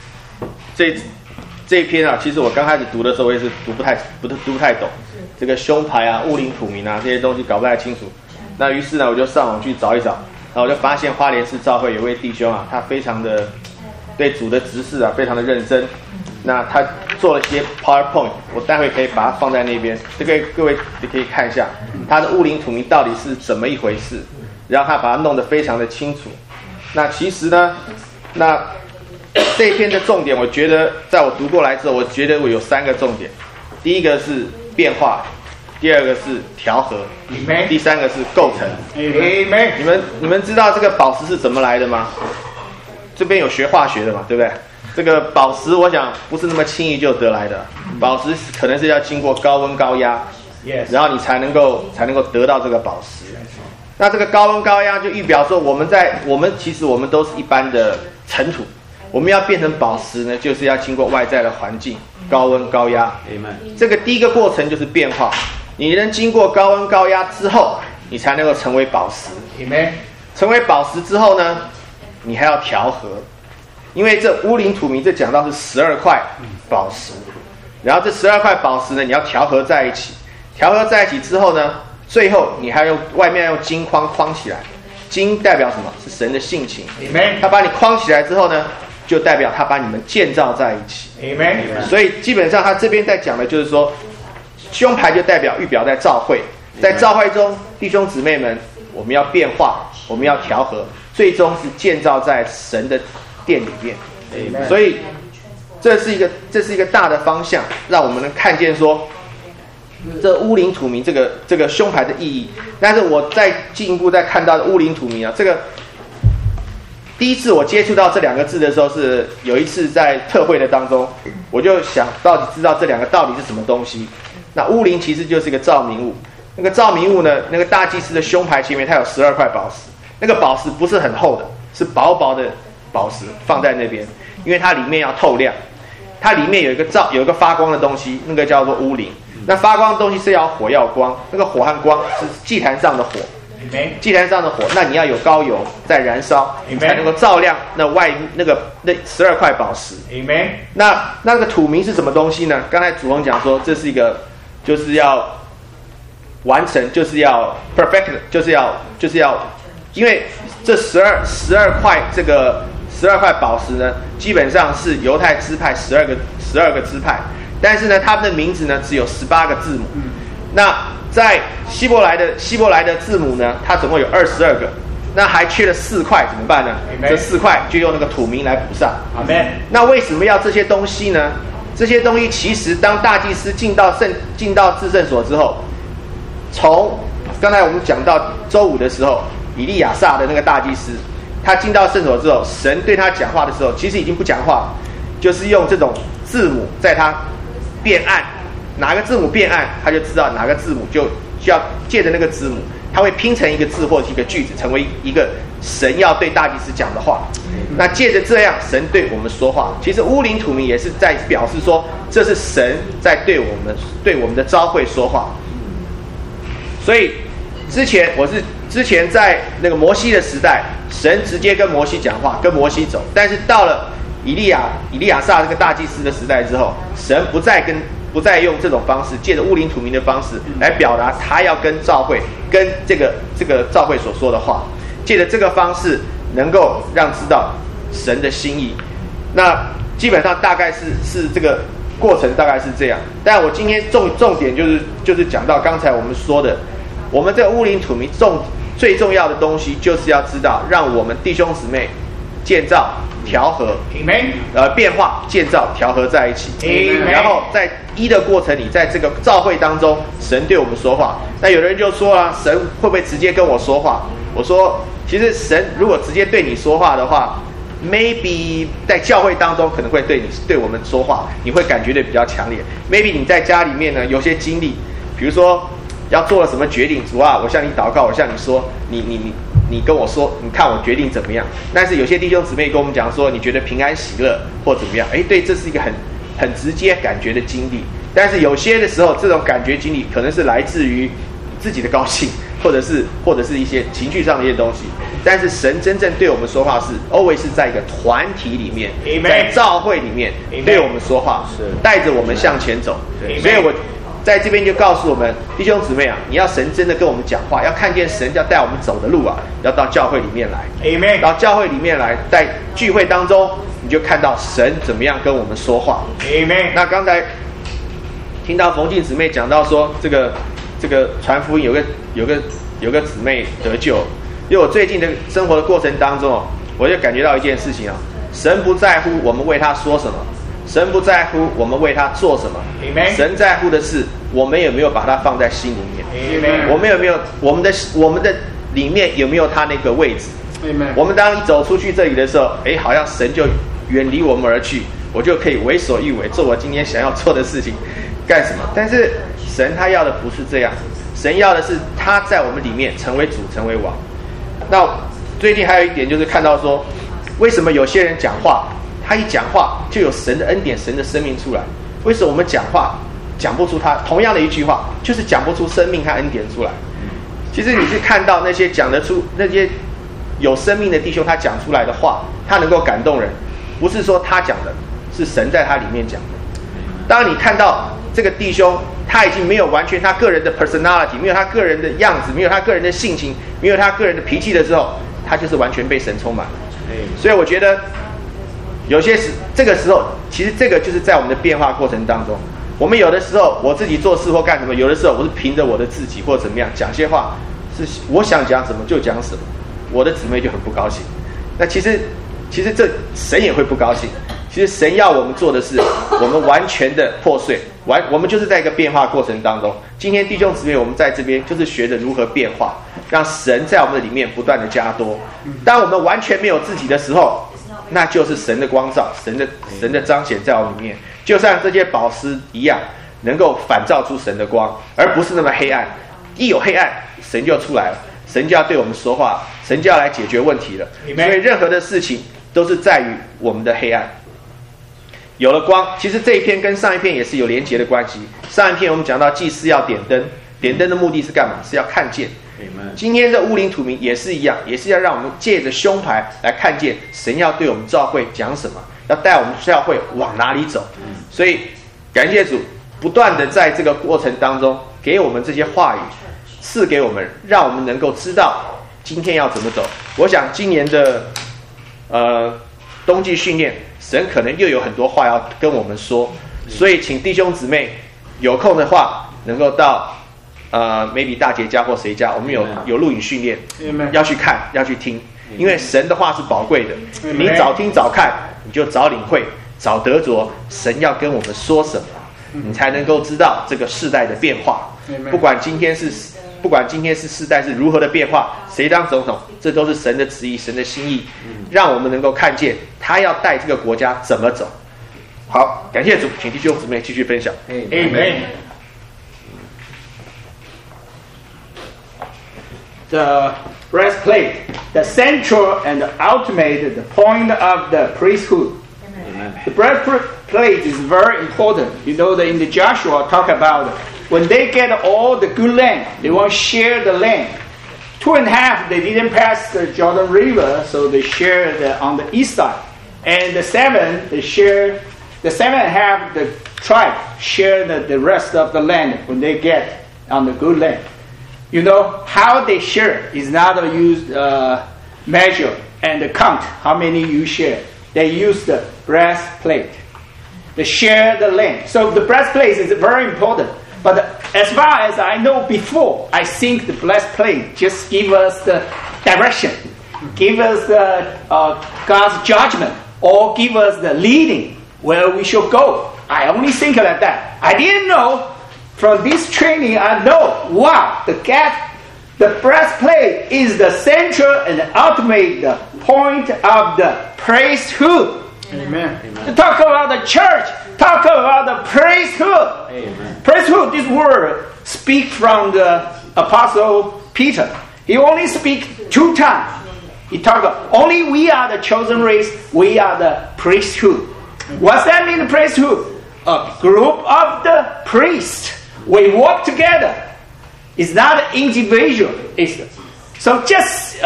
这一篇其实我刚开始读的时候我也是读不太懂，这个胸牌乌灵土明这些东西搞不太清楚。那于是呢，我就上网去找一找，然后我就发现花莲市教会有位弟兄他非常的对主的执事非常的认真。那他做了一些 PowerPoint， 我待会可以把它放在那边，各位也可以看一下他的乌灵土明到底是怎么一回事，然后他把它弄得非常的清楚。那其实呢，那这一篇的重点，我觉得在我读过来之后，我觉得我有3个重点。第一个是变化，第二个是调和，第三个是构成。你们知道这个宝石是怎么来的吗？这边有学化学的嘛，对不对？这个宝石我想不是那么轻易就得来的，宝石可能是要经过高温高压，然后你才能够得到这个宝石。那这个高温高压就预表说我们其实我们都是一般的尘土，我们要变成宝石呢，就是要经过外在的环境，高温高压。这个第一个过程就是变化，你能经过高温高压之后，你才能够成为宝石。成为宝石之后呢，你还要调和，因为这乌灵土明这讲到是12块宝石，然后这12块宝石呢，你要调和在一起，调和在一起之后呢，最后你还用外面用金框起来，金代表什么？是神的性情。他把你框起来之后呢，就代表他把你们建造在一起。所以基本上他这边在讲的就是说，胸牌就预表在教会，在教会中弟兄姊妹们，我们要变化，我们要调和，最终是建造在神的殿里面。所以这是一个大的方向，让我们能看见说这乌灵土明这个胸牌的意义。但是我再进一步再看到乌灵土明这个第一次我接触到这2个字的时候，是有一次在特会的当中，我就想到底知道这2个到底是什么东西。那乌灵其实就是一个照明物，那个照明物呢，那个大祭司的胸牌前面它有12块宝石，那个宝石不是很厚的，是薄薄的宝石放在那边，因为它里面要透亮，它里面有一个发光的东西，那个叫做乌灵。那发光的东西是要火要光，那个火和光是祭坛上的火，祭坛上的火，那你要有高油在燃烧，才能够照亮那12块宝石。那个土明是什么东西呢？刚才主弘讲说，这是一个就是要完成，就是要 perfect， 就是要，因为这12块12块宝石呢，基本上是犹太支派12个支派。但是呢，他们的名字呢只有18个字母。那在希伯来的字母呢，它总共有22个，那还缺了4块，怎么办呢？这4块就用那个土明来补上。那为什么要这些东西呢？这些东西其实当大祭司进到至圣所之后， 从刚才我们讲到周五的时候，以利亚撒的那个大祭司，他进到圣所之后，神对他讲话的时候，其实已经不讲话，就是用这种字母在他变暗，哪个字母变暗，他就知道哪个字母就要借着那个字母，他会拼成一个字或者一个句子，成为一个神要对大祭司讲的话。那借着这样，神对我们说话。其实乌灵土明也是在表示说，这是神在对我们的召会说话。所以之前在那个摩西的时代，神直接跟摩西讲话，跟摩西走。但是到了以利亚撒这个大祭司的时代之后，神不再用这种方式，借着乌灵土明的方式来表达他要跟教会跟这个教会所说的话，借着这个方式能够让知道神的心意。那基本上大概是这个过程大概是这样。但我今天重点就是讲到刚才我们说的，我们这个乌灵土明最重要的东西就是要知道，让我们弟兄姊妹建造调和，变化建造调和在一起。然后在的过程里，在这个召会当中，神对我们说话。那有的人就说了，神会不会直接跟我说话？我说，其实神如果直接对你说话的话 ，maybe 在教会当中可能会对我们说话，你会感觉的比较强烈。maybe 你在家里面呢有些经历，比如说要做了什么决定，主啊，我向你祷告，我向你说，你跟我说，你看我决定怎么样？但是有些弟兄姊妹跟我们讲说，你觉得平安喜乐或怎么样？对，这是一个很直接感觉的经历。但是有些的时候，这种感觉经历可能是来自于自己的高兴，或者是一些情绪上的一些东西。但是神真正对我们说话是 always 是在一个团体里面，在教会里面对我们说话，带着我们向前走。所以我在这边就告诉我们弟兄姊妹啊，你要神真的跟我们讲话，要看见神要带我们走的路啊，要到教会里面来。到教会里面来，在聚会当中，你就看到神怎么样跟我们说话。那刚才听到冯静姊妹讲到说，这个传福音有个姊妹得救，因为我最近的生活的过程当中，我就感觉到一件事情啊，神不在乎我们为他说什么。神不在乎我们为他做什么，神在乎的是我们有没有把他放在心里面，我们有没有我们的里面有没有他那个位置。我们当一走出去这里的时候，好像神就远离我们而去，我就可以为所欲为，做我今天想要做的事情，干什么？但是神他要的不是这样，神要的是他在我们里面成为主，成为王。那最近还有一点就是看到说，为什么有些人讲话，他一讲话就有神的恩典、神的生命出来？为什么我们讲话讲不出他同样的一句话，就是讲不出生命和恩典出来？其实你是看到那些讲得出那些有生命的弟兄，他讲出来的话，他能够感动人，不是说他讲的，是神在他里面讲的。当你看到这个弟兄，他已经没有完全他个人的 personality， 没有他个人的样子，没有他个人的性情，没有他个人的脾气的时候，他就是完全被神充满。所以我觉得有些这个时候，其实这个就是在我们的变化过程当中，我们有的时候我自己做事或干什么，有的时候我是凭着我的自己或怎么样讲些话，是我想讲什么就讲什么，我的姊妹就很不高兴。那其实这神也会不高兴。其实神要我们做的是，我们完全的破碎，我们就是在一个变化过程当中。今天弟兄姊妹，我们在这边就是学着如何变化，让神在我们的里面不断的加多。当我们完全没有自己的时候，那就是神的光照，神的彰显在我们里面，就像这些宝石一样，能够反照出神的光，而不是那么黑暗。一有黑暗，神就出来了，神就要对我们说话，神就要来解决问题了。所以任何的事情都是在于我们的黑暗。有了光，其实这一篇跟上一篇也是有连结的关系。上一篇我们讲到祭司要点灯，点灯的目的是干嘛？是要看见。今天这乌灵土明也是一样，也是要让我们借着胸牌来看见神要对我们教会讲什么，要带我们教会往哪里走。所以感谢主，不断的在这个过程当中给我们这些话语，赐给我们，让我们能够知道今天要怎么走。我想今年的冬季训练，神可能又有很多话要跟我们说，所以请弟兄姊妹有空的话能够到maybe 大姐家或谁家，我们有录影训练，要去看，要去听，因为神的话是宝贵的，你早听早看，你就早领会，早得着神要跟我们说什么，你才能够知道这个世代的变化。不管今天是不管今天是世代是如何的变化，谁当总统，这都是神的旨意、神的心意，让我们能够看见他要带这个国家怎么走。好，感谢主，请弟兄姊妹继续分享。 Amen. The breastplate, the central and the ultimate, the point of the priesthood. Amen. The breastplate is very important. You know that in the Joshua talk about when they get all the good land, they want to share the land. 2.5, they didn't pass the Jordan River, so they shared on the east side. And the 7, they share. The 7.5, the tribe share the rest of the land when they get on the good land. You know how they share is not a used measure and count how many you share. They use the breastplate. They share the land. So the breastplate is very important. But as far as I know before, I think the breastplate just give us the direction, give us the God's judgment, or give us the leading where we should go. I only think like that. I didn't know. From this training, I know, wow, the breastplate is the central and ultimate point of the priesthood. Amen. To talk about the church, talk about the priesthood. Amen. Priesthood, this word speak from the Apostle Peter. He only speak 2 times. He talk about, only we are the chosen race, we are the priesthood. What's that mean, the priesthood? A group of the priests. We work together. It's not an individual. So just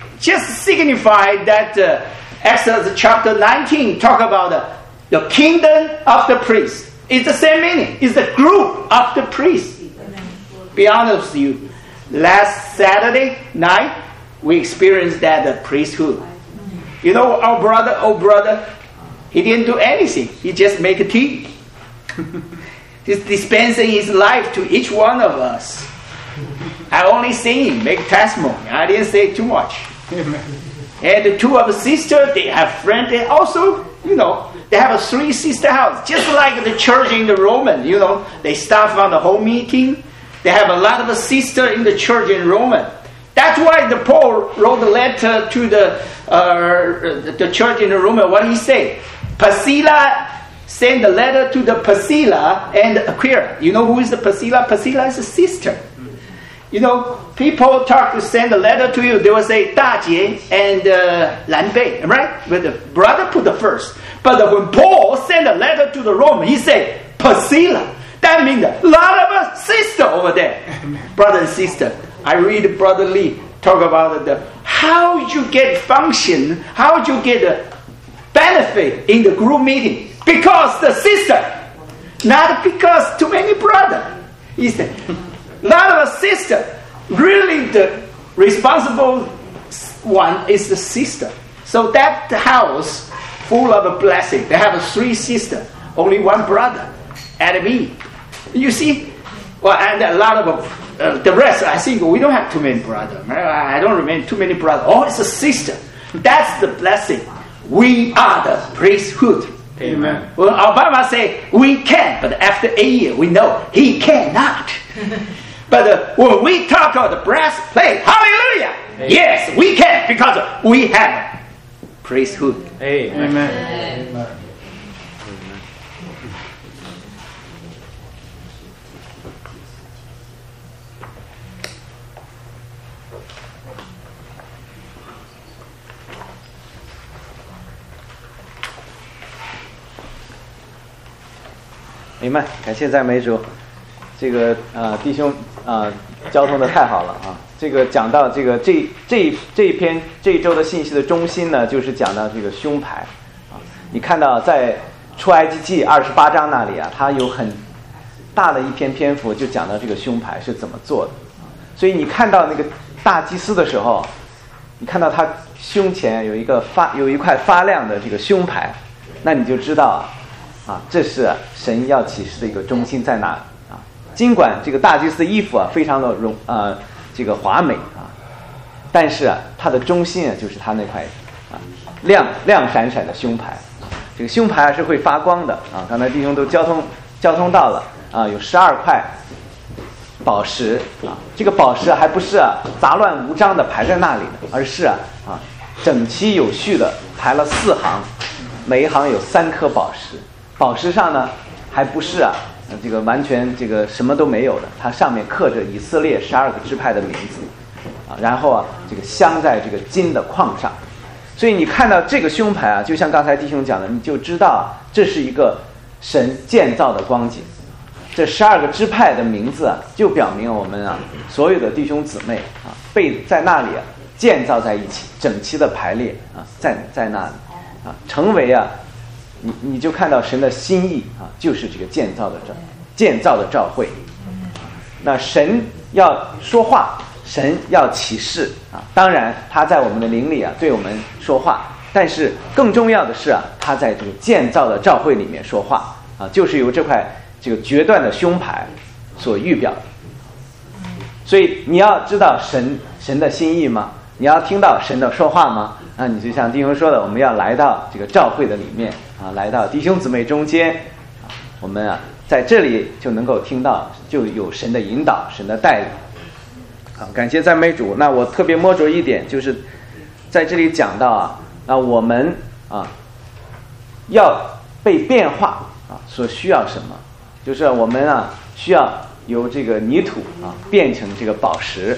signify that Exodus chapter 19 talk about the kingdom of the priests. It's the same meaning. It's the group of the priests. Be honest with you. Last Saturday night, we experienced that the priesthood. You know, our brother, he didn't do anything. He just make a tea. He's dispensing his life to each one of us. I only see him make testimony. I didn't say too much. And the 2 of the sisters, they have friends. They also, you know, they have a 3-sister house. Just like the church in the Roman, you know. They start from the whole meeting. They have a lot of sisters in the church in Roman. That's why the Paul wrote a letter to the church in the Roman. What did he say? Priscilla send a letter to the Priscilla and Aquila. You know who is the Priscilla? Priscilla is a sister. You know, people send a letter to you, they will say 大姐 and 兰贝, right? But the brother put the first. But when Paul sent a letter to the Roman, he said Priscilla. That means a lot of sister over there. Brother and sister. I read Brother Lee talk about how you get function, how you get a benefit in the group meeting. Because the sister, not because too many brothers. He said, a lot of sister. Really, the responsible one is the sister. So that house full of a blessing. They have 3 sisters, only 1 brother, and me. You see, well, and a lot of the rest. I think we don't have too many brothers. I don't remember too many brothers. Oh, it's a sister. That's the blessing. We are the priesthood. Amen. Well, Obama say we can, but after 8 years we know he cannot. But when we talk about the breastplate, hallelujah, yes, we can because we have priesthood. Amen. Amen. 明白，感谢赞美主。这个弟兄交通的太好了啊！这个讲到这个这一周的信息的中心呢，就是讲到这个胸牌啊。你看到在出埃及记28章那里啊，它有很大的一篇幅就讲到这个胸牌是怎么做的。所以你看到那个大祭司的时候，你看到他胸前有一块发亮的这个胸牌，那你就知道这是神要启示的一个中心在哪里啊。尽管这个大祭司的衣服非常的这个华美但是它的中心就是它那块亮闪闪的胸牌。这个胸牌是会发光的刚才弟兄都交通到了有12块宝石啊，这个宝石还不是杂乱无章的排在那里的，而是整齐有序的排了4行，每一行有3颗宝石。宝石上呢，还不是这个完全这个什么都没有的，它上面刻着以色列12个支派的名字然后这个镶在这个金的框上。所以你看到这个胸牌就像刚才弟兄讲的，你就知道这是一个神建造的光景。这12个支派的名字就表明我们所有的弟兄姊妹被在那里建造在一起，整齐的排列在那里成为你就看到神的心意就是这个建造的召会。那神要说话，神要启示当然他在我们的灵里对我们说话，但是更重要的是他在这个建造的召会里面说话就是由这块这个决断的胸牌所预表的。所以你要知道神的心意吗？你要听到神的说话吗？你就像弟兄说的，我们要来到这个召会的里面来到弟兄姊妹中间我们在这里就能够听到，就有神的引导，神的带领感谢赞美主。那我特别摸着一点，就是在这里讲到我们要被变化所需要什么，就是我们需要由这个泥土变成这个宝石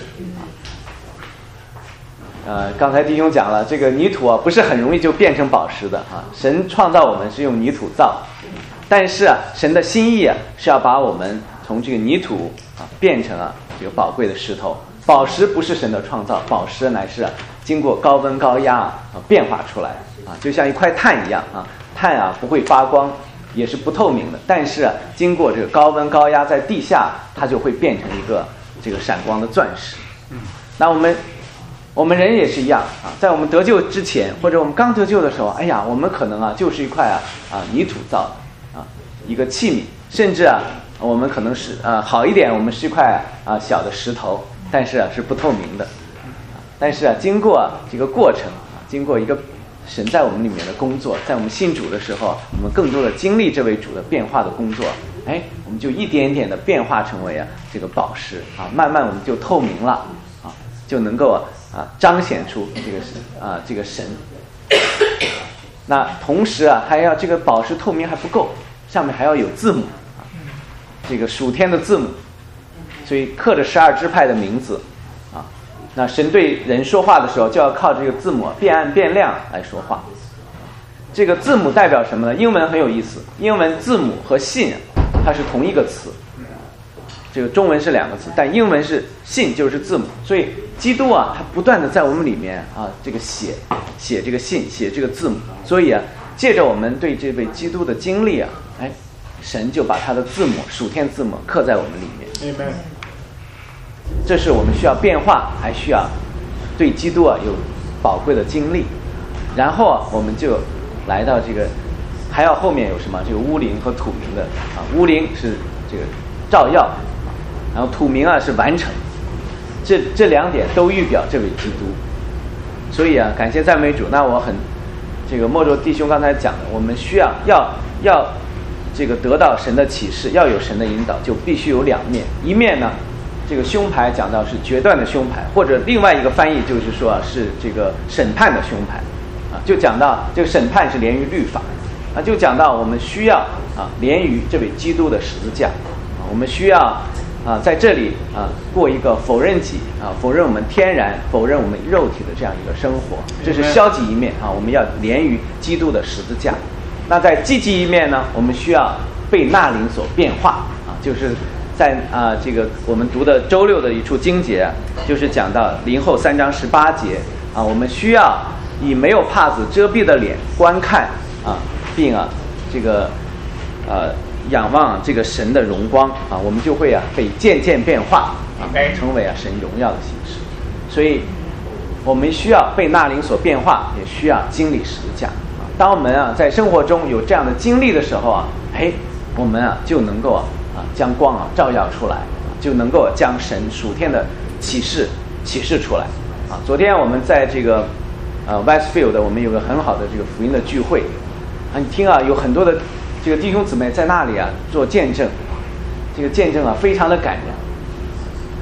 刚才弟兄讲了，这个泥土不是很容易就变成宝石的神创造我们是用泥土造，但是神的心意是要把我们从这个泥土变成这个宝贵的石头。宝石不是神的创造，宝石乃是经过高温高压变化出来就像一块碳一样碳不会发光，也是不透明的，但是经过这个高温高压，在地下它就会变成一个这个闪光的钻石。那我们人也是一样在我们得救之前，或者我们刚得救的时候，我们可能就是一块泥土造的一个器皿，甚至我们可能是好一点，我们是一块小的石头，但是是不透明的。但是经过这个过程经过一个神在我们里面的工作，在我们信主的时候，我们更多的经历这位主的变化的工作，我们就一点点的变化成为这个宝石慢慢我们就透明了就能够彰显出这个神。那同时还要这个宝石透明还不够，上面还要有字母这个属天的字母，所以刻着12支派的名字那神对人说话的时候，就要靠这个字母变暗变亮来说话。这个字母代表什么呢？英文很有意思，英文字母和信它是同一个词，这个中文是2个词，但英文是信就是字母。所以基督他不断的在我们里面这个写这个信，写这个字母。所以借着我们对这位基督的经历神就把他的字母属天字母刻在我们里面。Amen。这是我们需要变化，还需要对基督有宝贵的经历，然后我们就来到这个，还要后面有什么？这个乌灵和土明的乌灵是这个照耀然后土明是完成，这2点都预表这位基督。所以感谢赞美主。那我很这个莫卓弟兄刚才讲的，我们需要这个得到神的启示，要有神的引导，就必须有2面。一面呢，这个胸牌讲到是决断的胸牌，或者另外一个翻译就是说是这个审判的胸牌就讲到这个审判是连于律法就讲到我们需要连于这位基督的十字架我们需要在这里过一个否认己否认我们天然，否认我们肉体的这样一个生活，这是消极一面我们要连于基督的十字架。那在积极一面呢，我们需要被那灵所变化就是在这个我们读的周六的一处经节就是讲到林后3章18节我们需要以没有帕子遮蔽的脸观看并这个仰望这个神的荣光我们就会被渐渐变化成为神荣耀的形式。所以我们需要被那灵所变化，也需要经历十字架当我们在生活中有这样的经历的时候我们就能够将光照耀出来就能够将神属天的启示出来昨天我们在这个Westfield 我们有个很好的这个福音的聚会你听有很多的这个弟兄姊妹在那里做见证，这个见证非常的感人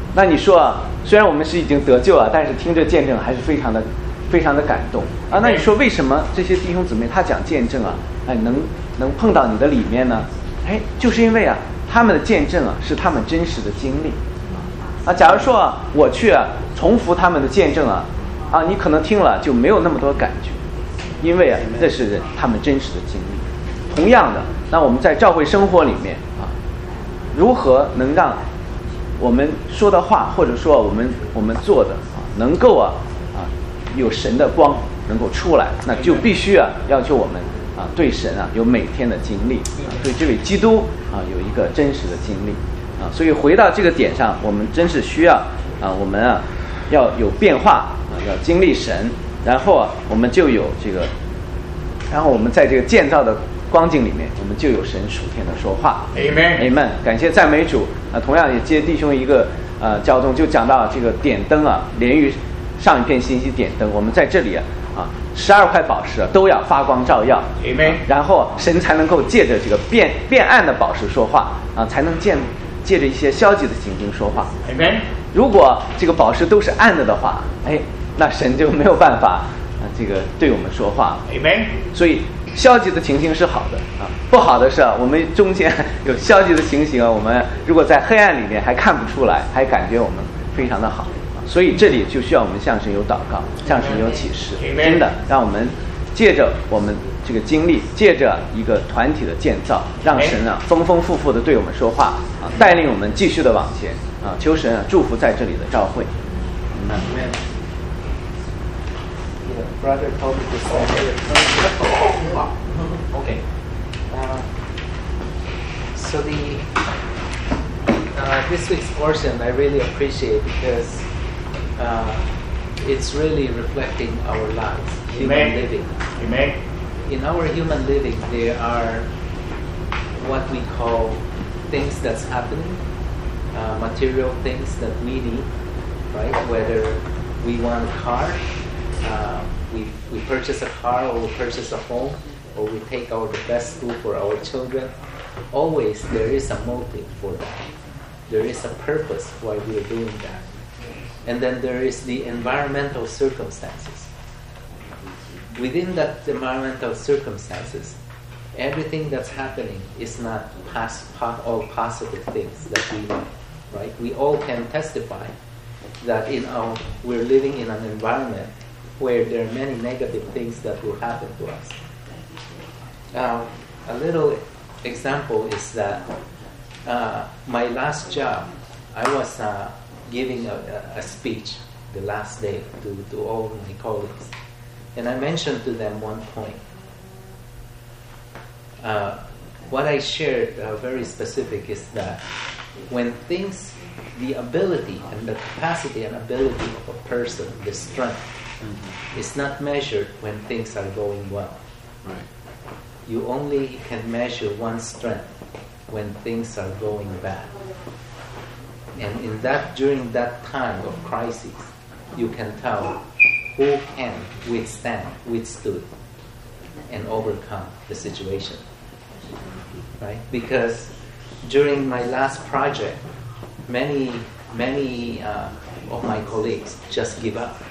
那你说啊，虽然我们是已经得救了，但是听这见证还是非常的感动啊。那你说为什么这些弟兄姊妹他讲见证啊，能碰到你的里面呢？就是因为啊，他们的见证啊是他们真实的经历啊。假如说啊，我去重复他们的见证啊，你可能听了就没有那么多感觉，因为啊，这是他们真实的经历。同样的，那我们在教会生活里面啊，如何能让我们说的话，或者说我们做的能够有神的光能够出来，那就必须要求我们对神有每天的经历对这位基督有一个真实的经历所以回到这个点上，我们真是需要我们要有变化要经历神，然后我们就有这个，然后我们在这个建造的光景里面，我们就有神属天的说话。Amen。感谢赞美主同样也接弟兄一个交通，就讲到这个点灯连于上一篇信息点灯，我们在这里12块宝石都要发光照耀。 Amen。 然后神才能够借着这个变暗的宝石说话才能借着一些消极的情形说话。 Amen。 如果这个宝石都是暗的话，那神就没有办法这个对我们说话。 Amen。 所以消极的情形是好的不好的是我们中间有消极的情形我们如果在黑暗里面还看不出来，还感觉我们非常的好所以这里就需要我们向神有祷告，向神有启示，真的让我们借着我们这个经历，借着一个团体的建造，让神丰丰富富的对我们说话带领我们继续的往前求神祝福在这里的教会。 Brother told me to say okay. So this week's portion I really appreciate because it's really reflecting our lives, human living. Amen. In our human living, there are what we call things that's happening, material things that we need, right? Whether we want a car, we purchase a car, or we purchase a home, or we take the best school for our children. Always there is a motive for that. There is a purpose why we are doing that. And then there is the environmental circumstances. Within that environmental circumstances, everything that's happening is not all positive things that we need, right? We all can testify that we're living in an environment where there are many negative things that will happen to us. A little example is that my last job, I was giving a speech the last day to all my colleagues. And I mentioned to them one point. What I shared very specific is that when things, the ability and the capacity and ability of a person, the strength, is not measured when things are going well. Right. You only can measure one's strength when things are going bad. And during that time of crisis, you can tell who can withstood, and overcome the situation. Right? Because during my last project, many of my colleagues just gave up,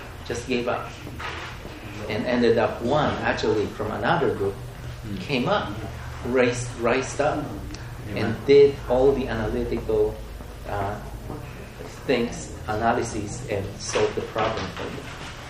and ended up one actually from another group came up, raised up, and did all the analytical analyses, and solved the problem for me.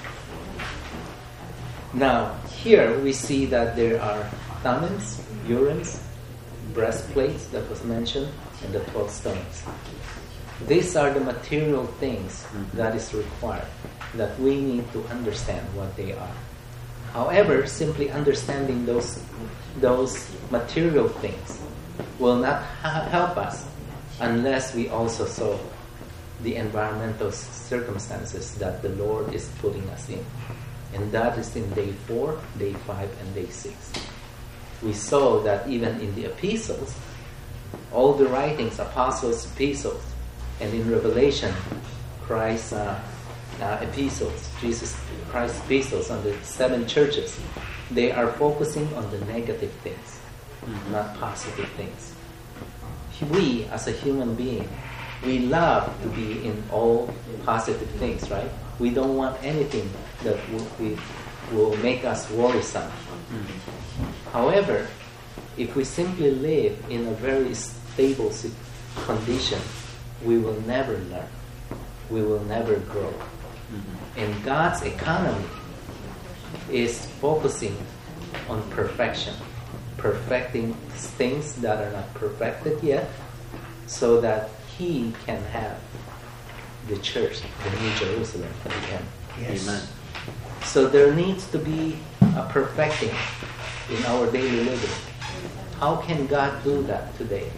Now, here we see that there are Thummins, Urims, breastplates that was mentioned, and the 12 stones. These are the material things that is required, that we need to understand what they are. However, simply understanding those material things will not help us unless we also solve the environmental circumstances that the Lord is putting us in. And that is in day 4, day 5, and day 6. We saw that even in the epistles, all the writings, apostles' epistles, and in Revelation, Christ's epistles, Jesus Christ's epistles on the 7 churches, they are focusing on the negative things, not positive things. We, as a human being, We love to be in all positive things, right? We don't want anything that will make us worrisome. However, if we simply live in a very stable condition, we will never learn. We will never grow. And God's economy is focusing on perfection, perfecting things that are not perfected yet, so that He can have the church, the New Jerusalem at the end. Yes. Amen. So there needs to be a perfecting in our daily living. How can God do that today?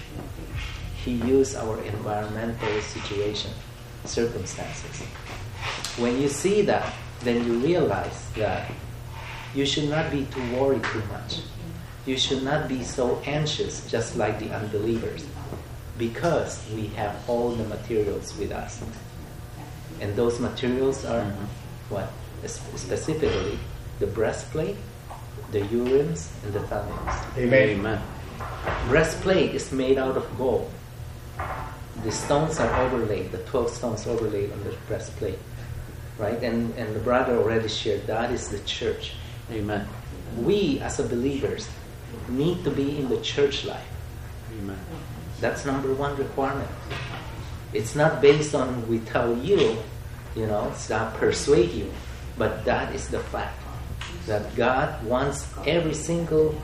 He used our environmental situation, circumstances. When you see that, then you realize that you should not be too worried too much. You should not be so anxious just like the unbelievers, because we have all the materials with us. And those materials are what? Specifically, the breastplate, the Urims, and the Thummim. Amen. Breastplate is made out of gold. The stones are overlaid, the 12 stones overlaid on the breastplate. Right? And the brother already shared, that is the church. Amen. We, as a believers, need to be in the church life. Amen. That's number one requirement. It's not based on we tell you, it's not persuade you, but that is the fact. That God wants every single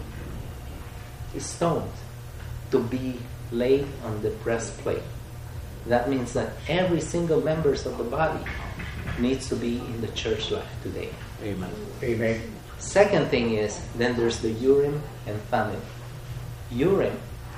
stone to be laid on the breastplate. That means that every single members of the body needs to be in the church life today. Amen. Amen. Second thing is, then there's the Urim and Thummim. Urim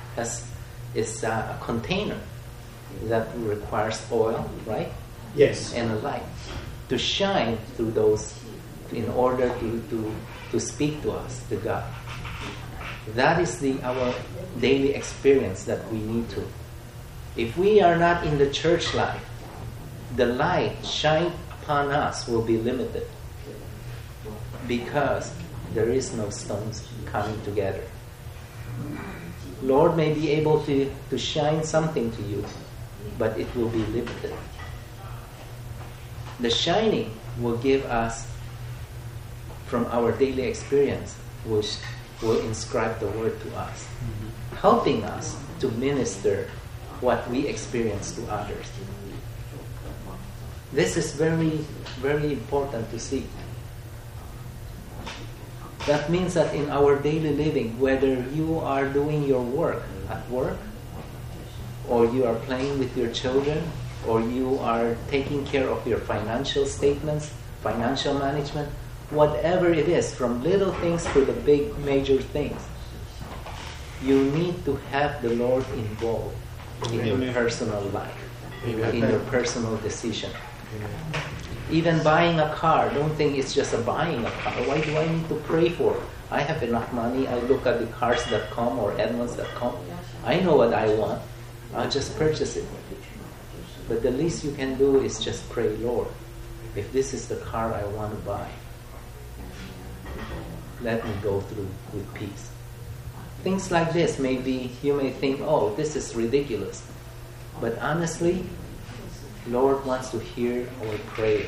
is a container that requires oil, right? Yes. And a light to shine through those in order to speak to us, to God. That is our daily experience that we need to. If we are not in the church life, the light shine upon us will be limited, because there is no stones coming together. Lord may be able to shine something to you, but it will be limited. The shining will give us from our daily experience, which will inscribe the word to us, helping us to minister what we experience to others. This is very, very important to see. That means that in our daily living, whether you are doing your work at work, or you are playing with your children, or you are taking care of your financial statements, financial management, whatever it is, from little things to the big major things, you need to have the Lord involved in your personal life, in your personal decision. Even buying a car, don't think it's just buying a car. Why do I need to pray for it? I have enough money. I look at the cars.com or Edmunds.com. I know what I want. I'll just purchase it. But the least you can do is just pray, Lord, if this is the car I want to buy, let me go through with peace. Things like this, maybe you may think, oh, this is ridiculous. But honestly, Lord wants to hear our prayer.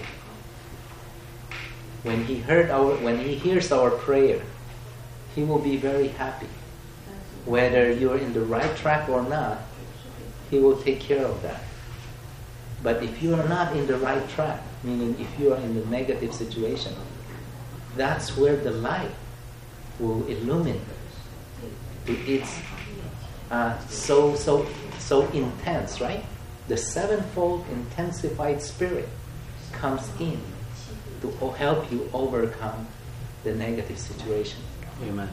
When He hears our prayer, He will be very happy. Whether you're in the right track or not, He will take care of that. But if you are not in the right track, meaning if you are in the negative situation, that's where the light will illumine. It's so intense, right? The sevenfold intensified spirit comes in to help you overcome the negative situation. Amen.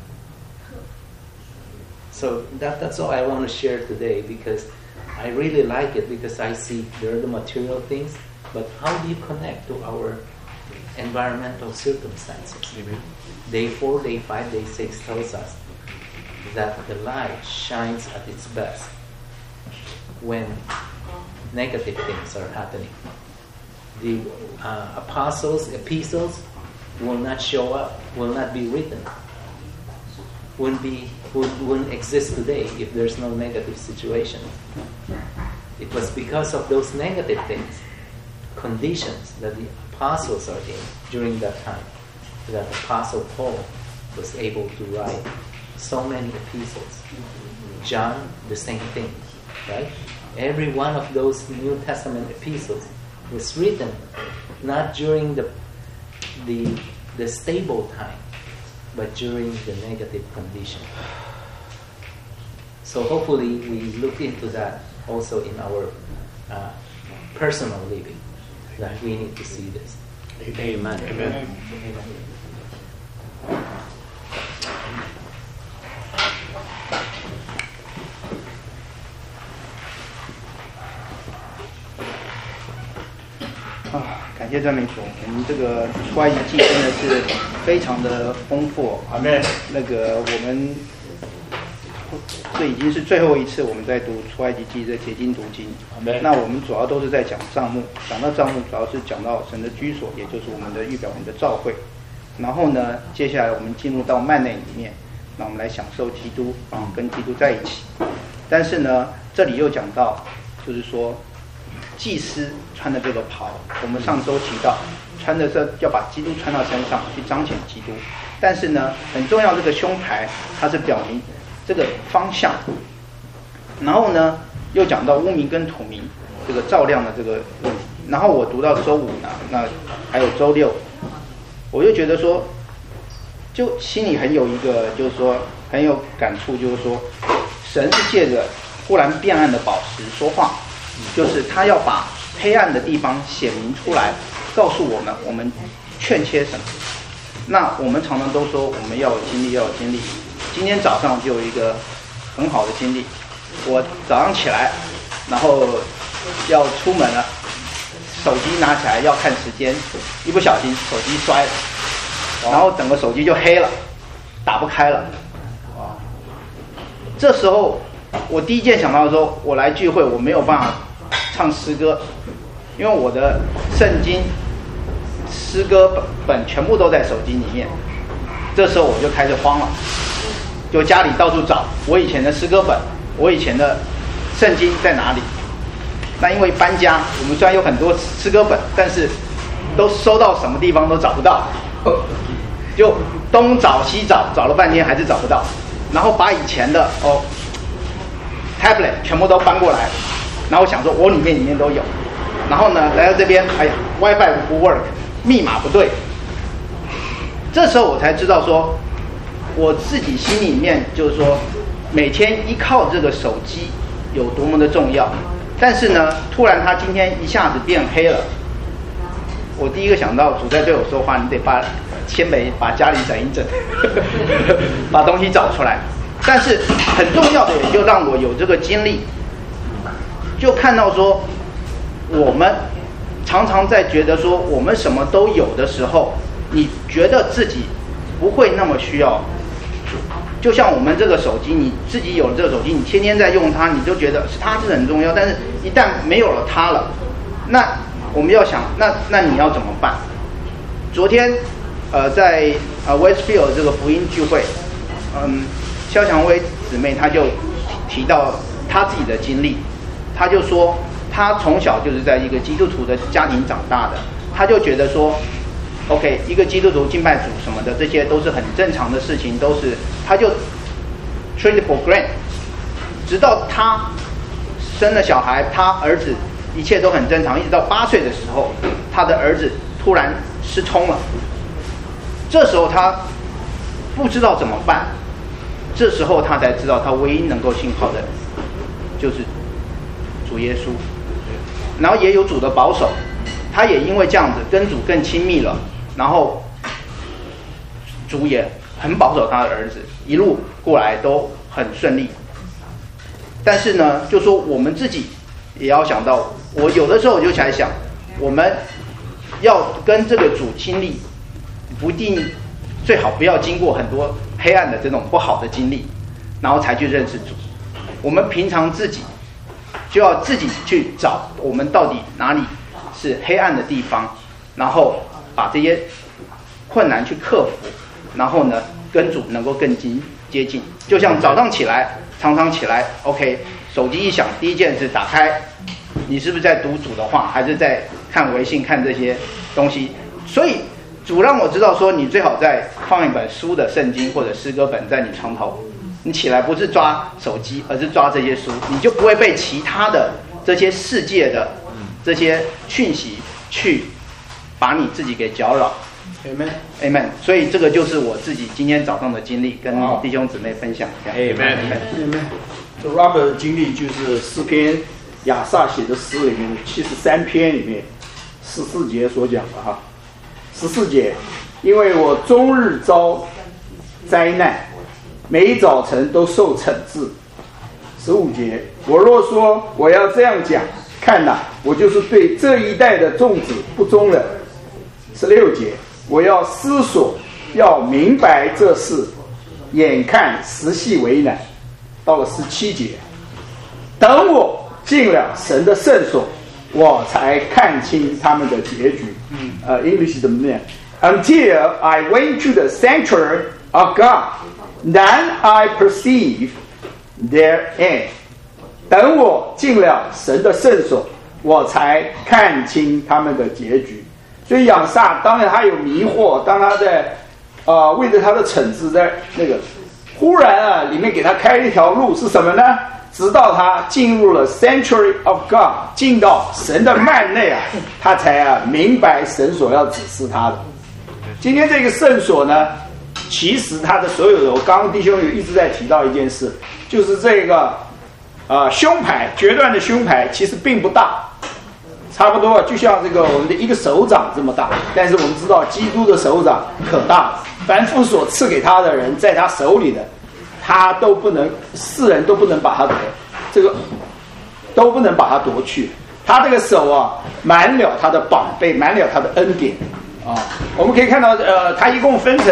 So that's all I want to share today, because I really like it, because I see there are the material things, but how do you connect to our environmental circumstances? Amen. Day 4, day 5, day 6 tells us that the light shines at its best when negative things are happening. The epistles will not show up, will not be written, wouldn't exist today if there's no negative situation. It was because of those negative things, conditions that the apostles are in during that time, that Apostle Paul was able to write so many epistles. John, the same thing, right? Every one of those New Testament epistles was written not during the stable time, but during the negative condition. So hopefully we look into that also in our personal living, that we need to see this. Amen. Amen. 感谢赞美主，我们这个出埃及记真的是非常的丰富。 阿们。 那个我们这已经是最后一次我们在读出埃及记的结晶读经。 阿们。 那我们主要都是在讲帐幕，讲到帐幕主要是讲到神的居所，也就是我们的预表我们的召会。然后呢，接下来我们进入到幔内里面，那我们来享受基督跟基督在一起。但是呢，这里又讲到，就是说。祭司穿的这个袍，我们上周提到，穿的这要把基督穿到身上去彰显基督。但是呢，很重要，这个胸牌它是表明这个方向。然后呢，又讲到污民跟土民这个照亮的这个问题。然后我读到周五呢，那还有周六，我就觉得说，就心里很有一个，就是说很有感触，就是说，神是借着忽然变暗的宝石说话。就是他要把黑暗的地方显明出来，告诉我们我们欠缺什么。那我们常常都说我们要有经历，要有经历。今天早上就有一个很好的经历，我早上起来，然后要出门了，手机拿起来要看时间，一不小心手机摔了，然后整个手机就黑了，打不开了。这时候我第一件想到说，我来聚会我没有办法唱诗歌，因为我的圣经诗歌本全部都在手机里面。这时候我就开始慌了，就家里到处找我以前的诗歌本，我以前的圣经在哪里。那因为搬家，我们虽然有很多诗歌本，但是都收到什么地方都找不到，就东找西找，找了半天还是找不到。然后把以前的tablet 全部都搬过来，然后想说我里面都有。然后呢，来到这边，哎呀 ，WiFi 不 work， 密码不对。这时候我才知道说，我自己心里面就是说，每天依靠这个手机有多么的重要。但是呢，突然它今天一下子变黑了。我第一个想到主在对我说话，你得先把家里整一整，把东西找出来。但是很重要的，也就让我有这个经历，就看到说，我们常常在觉得说我们什么都有的时候，你觉得自己不会那么需要。就像我们这个手机，你自己有了这个手机，你天天在用它，你就觉得它是很重要。但是一旦没有了它了，那我们要想，那你要怎么办？昨天在Westfield 这个福音聚会，肖蔷薇姊妹她就提到她自己的经历，她就说她从小就是在一个基督徒的家庭长大的，她就觉得说 OK 一个基督徒敬拜主什么的，这些都是很正常的事情，都是她就 treat for granted， 直到她生了小孩，她儿子一切都很正常，一直到8岁的时候，她的儿子突然失聪了，这时候她不知道怎么办。这时候他才知道，他唯一能够信靠的，就是主耶稣。然后也有主的保守，他也因为这样子跟主更亲密了。然后主也很保守他的儿子，一路过来都很顺利。但是呢，就说我们自己也要想到，我有的时候就在想，我们要跟这个主经历，不一定最好不要经过很多黑暗的这种不好的经历，然后才去认识主。我们平常自己就要自己去找我们到底哪里是黑暗的地方，然后把这些困难去克服，然后呢跟主能够更接近。就像早上起来，常常起来 OK， 手机一响，第一件事打开，你是不是在读主的话，还是在看微信看这些东西？所以主让我知道说，你最好再放一本书的圣经或者诗歌本在你床头，你起来不是抓手机，而是抓这些书，你就不会被其他的这些世界的这些讯息去把你自己给搅扰。Amen。所以这个就是我自己今天早上的经历，跟弟兄姊妹分享一下。 Amen。这 Robert 的经历就是诗篇亚萨写的诗里面73篇里面14节所讲的哈。14节，因为我终日遭灾难，每一早晨都受惩治。15节，我若说我要这样讲，看哪，我就是对这一代的众子不忠了。16节，我要思索，要明白这事，眼看实系为难。到了17节，等我进了神的圣所，我才看清他们的结局。English 怎么念 ？Until I went to the sanctuary of God, then I perceive their end. 等我进了神的圣所，我才看清他们的结局。所以亚萨当然他有迷惑，当他在为了他的惩治在那个，忽然里面给他开了一条路是什么呢？直到他进入了 Sanctuary of God， 进到神的幔内他才明白神所要指示他的。今天这个圣所呢，其实他的所有的，我刚刚弟兄有一直在提到一件事，就是这个胸牌，决断的胸牌其实并不大，差不多就像这个我们的一个手掌这么大，但是我们知道基督的手掌可大了，凡父所赐给他的人，在他手里的，他都不能，世人都不能把他这个都不能把他夺去。他这个手满了他的宝贝，满了他的恩典我们可以看到他一共分成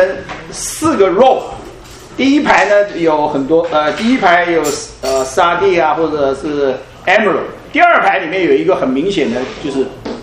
4个 row。第一排呢有很多第一排有沙地或者是 emerald。第二排里面有一个很明显的，就是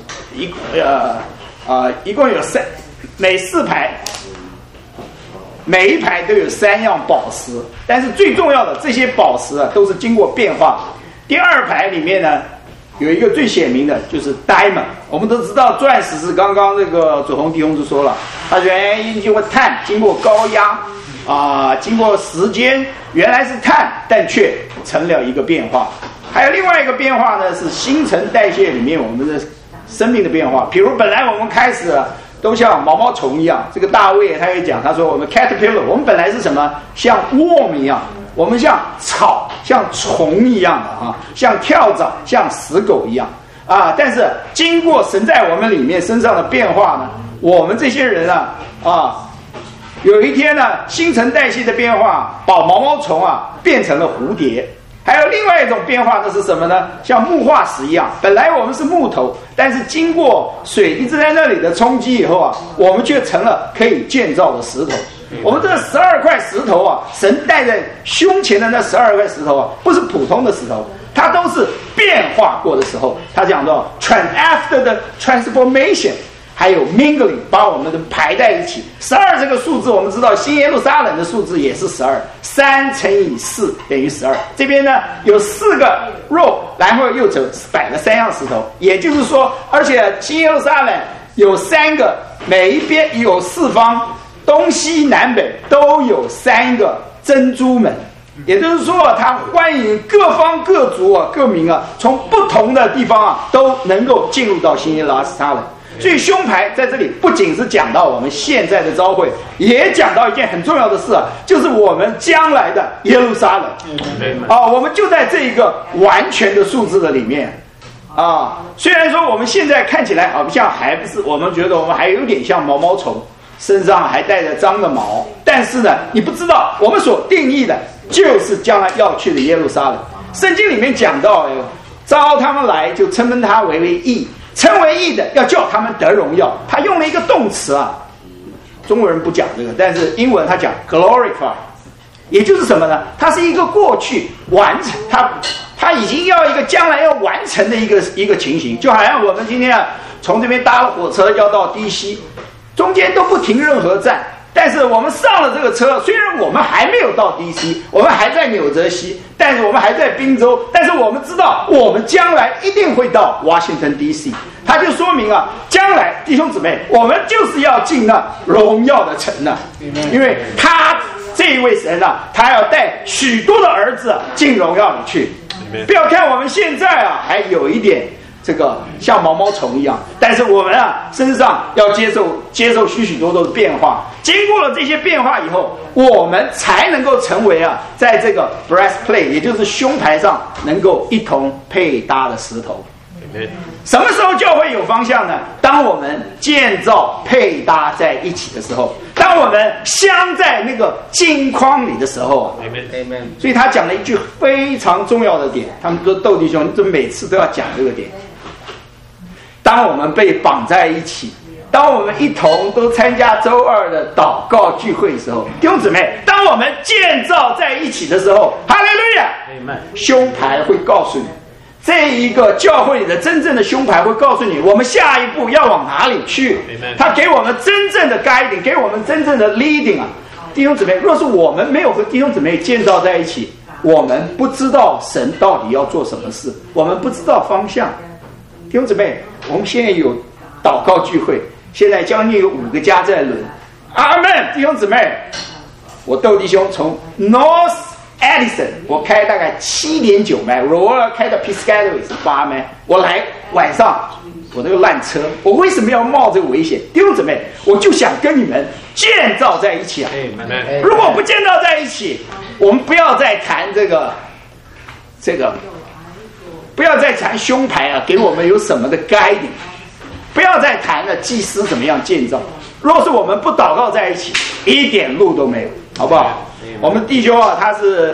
一共有每4排，每一排都有3样宝石，但是最重要的这些宝石都是经过变化。第二排里面呢有一个最显明的就是 diamond。我们都知道钻石是刚刚这个左宏弟兄就说了，它原因经过碳，经过高压经过时间，原来是碳，但却成了一个变化。还有另外一个变化呢，是新陈代谢里面我们的生命的变化。比如本来我们开始都像毛毛虫一样，这个大卫他也讲，他说我们 caterpillar， 我们本来是什么？像 worm 一样，我们像草、像虫一样的像跳蚤、像死狗一样但是经过神在我们里面身上的变化呢，我们这些人有一天呢，新陈代谢的变化，把毛毛虫变成了蝴蝶。还有另外一种变化呢是什么呢？像木化石一样，本来我们是木头，但是经过水一直在那里的冲击以后我们却成了可以建造的石头。我们这12块石头神带在胸前的那12块石头不是普通的石头，它都是变化过的时候。他讲到 after the transformation， 还有 mingling， 把我们的排在一起。12这个数字我们知道新耶路撒冷的数字也是12， 3乘以4等于12。这边呢有4个 row， 然后又摆了3样石头，也就是说，而且新耶路撒冷有3个，每一边有4方，东西南北都有3个珍珠门。也就是说他欢迎各方各族各民从不同的地方都能够进入到新耶路撒冷。所以胸牌在这里不仅是讲到我们现在的召会，也讲到一件很重要的事就是我们将来的耶路撒冷我们就在这一个完全的数字的里面虽然说我们现在看起来好像还不是，我们觉得我们还有点像毛毛虫，身上还带着脏的毛，但是呢你不知道我们所定义的就是将来要去的耶路撒冷。圣经里面讲到招他们来就称他为义，称为义的要叫他们得荣耀。他用了一个动词中国人不讲这个，但是英文他讲 glorify， 也就是什么呢？它是一个过去完成，他已经要一个将来要完成的一个情形。就好像我们今天从这边搭了火车要到DC，中间都不停任何站， 但是我们上了这个车，虽然我们还没有到 DC， 我们还在纽泽西，但是我们还在宾州，但是我们知道我们将来一定会到 Washington DC。它就说明啊，将来弟兄姊妹，我们就是要进那荣耀的城呢，因为他这一位神啊，他要带许多的儿子进荣耀里去。不要看我们现在啊，还有一点这个像毛毛虫一样，但是我们啊身上要接受许多的变化。经过了这些变化以后，我们才能够成为啊，在这个 breastplate， 也就是胸牌上能够一同配搭的石头。什么时候教会有方向呢？当我们建造配搭在一起的时候，当我们镶在那个金框里的时候。所以他讲了一句非常重要的点，他们说窦弟兄就每次都要讲这个点。当我们被绑在一起，当我们一同都参加周二的祷告聚会的时候，弟兄姊妹，当我们建造在一起的时候，哈利路亚，胸牌会告诉你，这一个教会里的真正的胸牌会告诉你，我们下一步要往哪里去。他给我们真正的 guiding， 给我们真正的 leading 啊，弟兄姊妹，若是我们没有和弟兄姊妹建造在一起，我们不知道神到底要做什么事，我们不知道方向。弟兄姊妹，我们现在有祷告聚会，现在将近有5个家在轮。阿们，弟兄姊妹，我窦弟兄从 North Edison， 我开大概7.9迈，我要开到 Piscataway 是8迈。我来晚上，我那个烂车，我为什么要冒这个危险？弟兄姊妹，我就想跟你们建造在一起啊！如果不建造在一起，我们不要再谈这个，不要再谈胸牌啊，给我们有什么的 guiding， 不要再谈了祭司怎么样建造。若是我们不祷告在一起，一点路都没有，好不好？我们弟兄啊，他是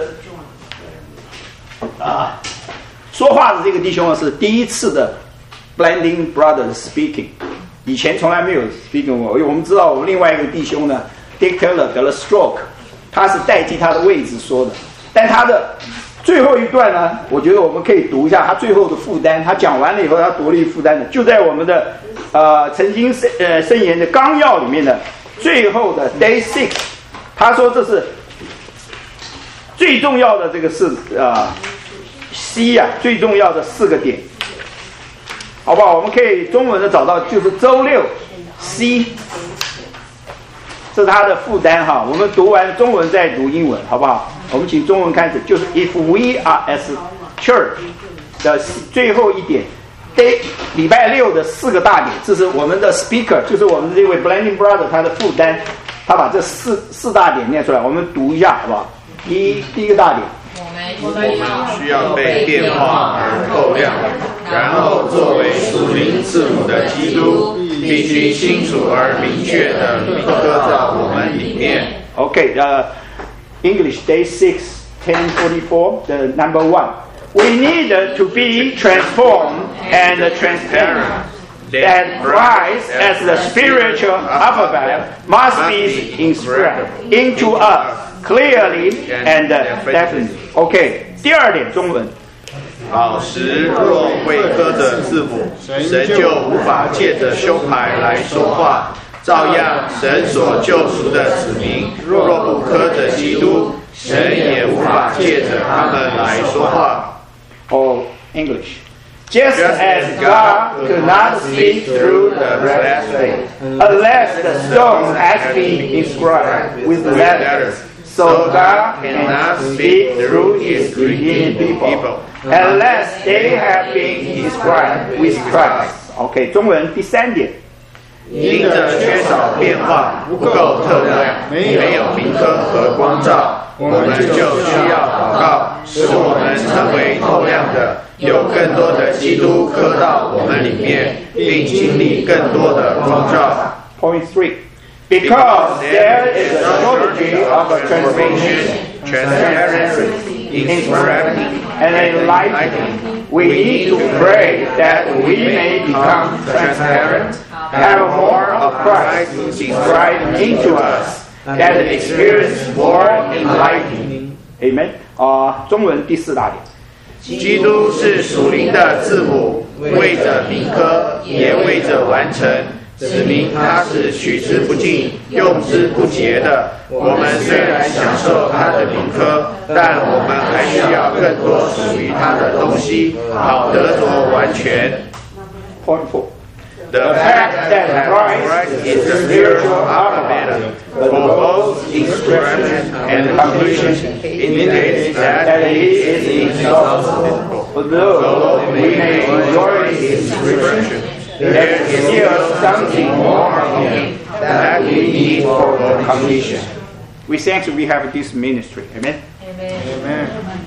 说话的这个弟兄啊，是第一次的 Blending Brothers speaking， 以前从来没有 speaking 过。我们知道我们另外一个弟兄呢 Dick Taylor 得了 stroke， 他是代替他的位置说的，但他的最后一段呢，我觉得我们可以读一下他最后的负担。他讲完了以后，他独立负担的，就在我们的曾经圣言的纲要里面的最后的 Day 6， 他说这是最重要的，这个是C 啊，最重要的4个点，好不好？我们可以中文的找到，就是周6 C， 这是他的负担哈。我们读完中文再读英文，好不好？我们请中文开始，就是 If we are as church 的最后一点，礼拜6的4个大点，这是我们的 speaker， 就是我们的这位 Blending Brother 他的负担，他把这四大点念出来，我们读一下，好不好？第一个大点， 我们需要被变化而透亮，然后作为属灵字母的基督，必须清楚而明确的刻在我们里面。 OK， English Day 6, 10:44, the number 1. We need to be transformed and transparent. That Christ, as the spiritual alphabet, must be inscribed into us clearly and definitely. OK， 第2点中文。 宝石若未刻着字母，神就无法借着胸牌来说话。照样，神所救赎的子民，若不刻着基督，神也无法借着他们来说话。 English. Just as God could not speak through the breastplate, unless the stone has been inscribed with letters, so God cannot speak through His redeemed people, unless they have been inscribed with Christ. OK， 中文第3点。 因着缺少变化，不够特亮，没有明刻和光照，我们就需要祷告，使我们成为透亮的，有更多的基督刻到我们里面，并经历更多的光照。 Point 3. Because there is a shortage of transparency, inscription, and enlightenment, we need to pray that we may become transparent, have more of Christ inscribed into us, that experience more enlightening. Amen. 中文第4大点。 基督是属灵的字母，为着铭刻，也为着完成， 指明他是取之不尽、用之不竭的。我们虽然享受他的品科，但我们还需要更多属于他的东西，好得着完全。 Point 4. The fact that Christ is the spiritual alphabet for both expression and conclusion indicates that He is inexhaustible. Although we may enjoy His expression, there is still something more of Him that we need for completion. We thank we have this ministry. Amen. Amen. Amen.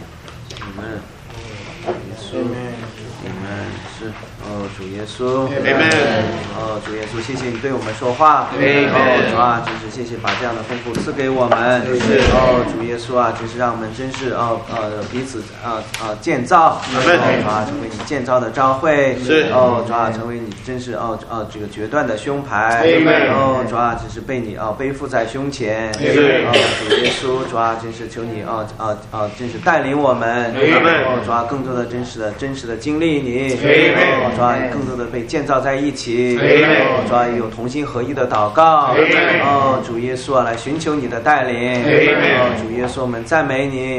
Amen. 是主耶稣 Amen. 主耶稣，谢谢你对我们说话。 Amen. 主啊，真是谢谢把这样的丰富赐给我们。主耶稣啊，真是让我们真是彼此建造。主啊，成为你建造的召会。主啊，成为你真是这个决断的胸牌。主啊，真是被你背负在胸前。主耶稣，主啊，真是求你真是带领我们。主啊，更多的真实的经历你。主啊，更多的被建造在一起。主啊，有同心合一的祷告。主耶稣啊，来寻求你的带领。主耶稣，我们赞美你。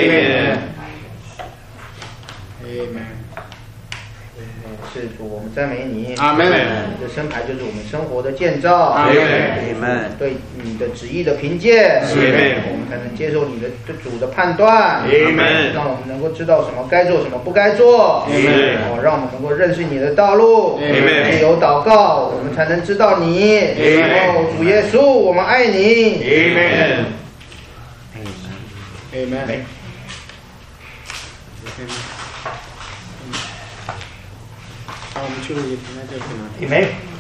是主，我们赞美你。 阿门。 你的身牌就是我们生活的建造。 阿门。 对你的旨意的凭借。我们才能接受你的主的判断。让我们能够知道什么该做，什么不该做。让我们能够认识你的道路。借由祷告，我们才能知道你。主耶稣，我们爱你。Amen. 好，我们去也停在这里。 Amen.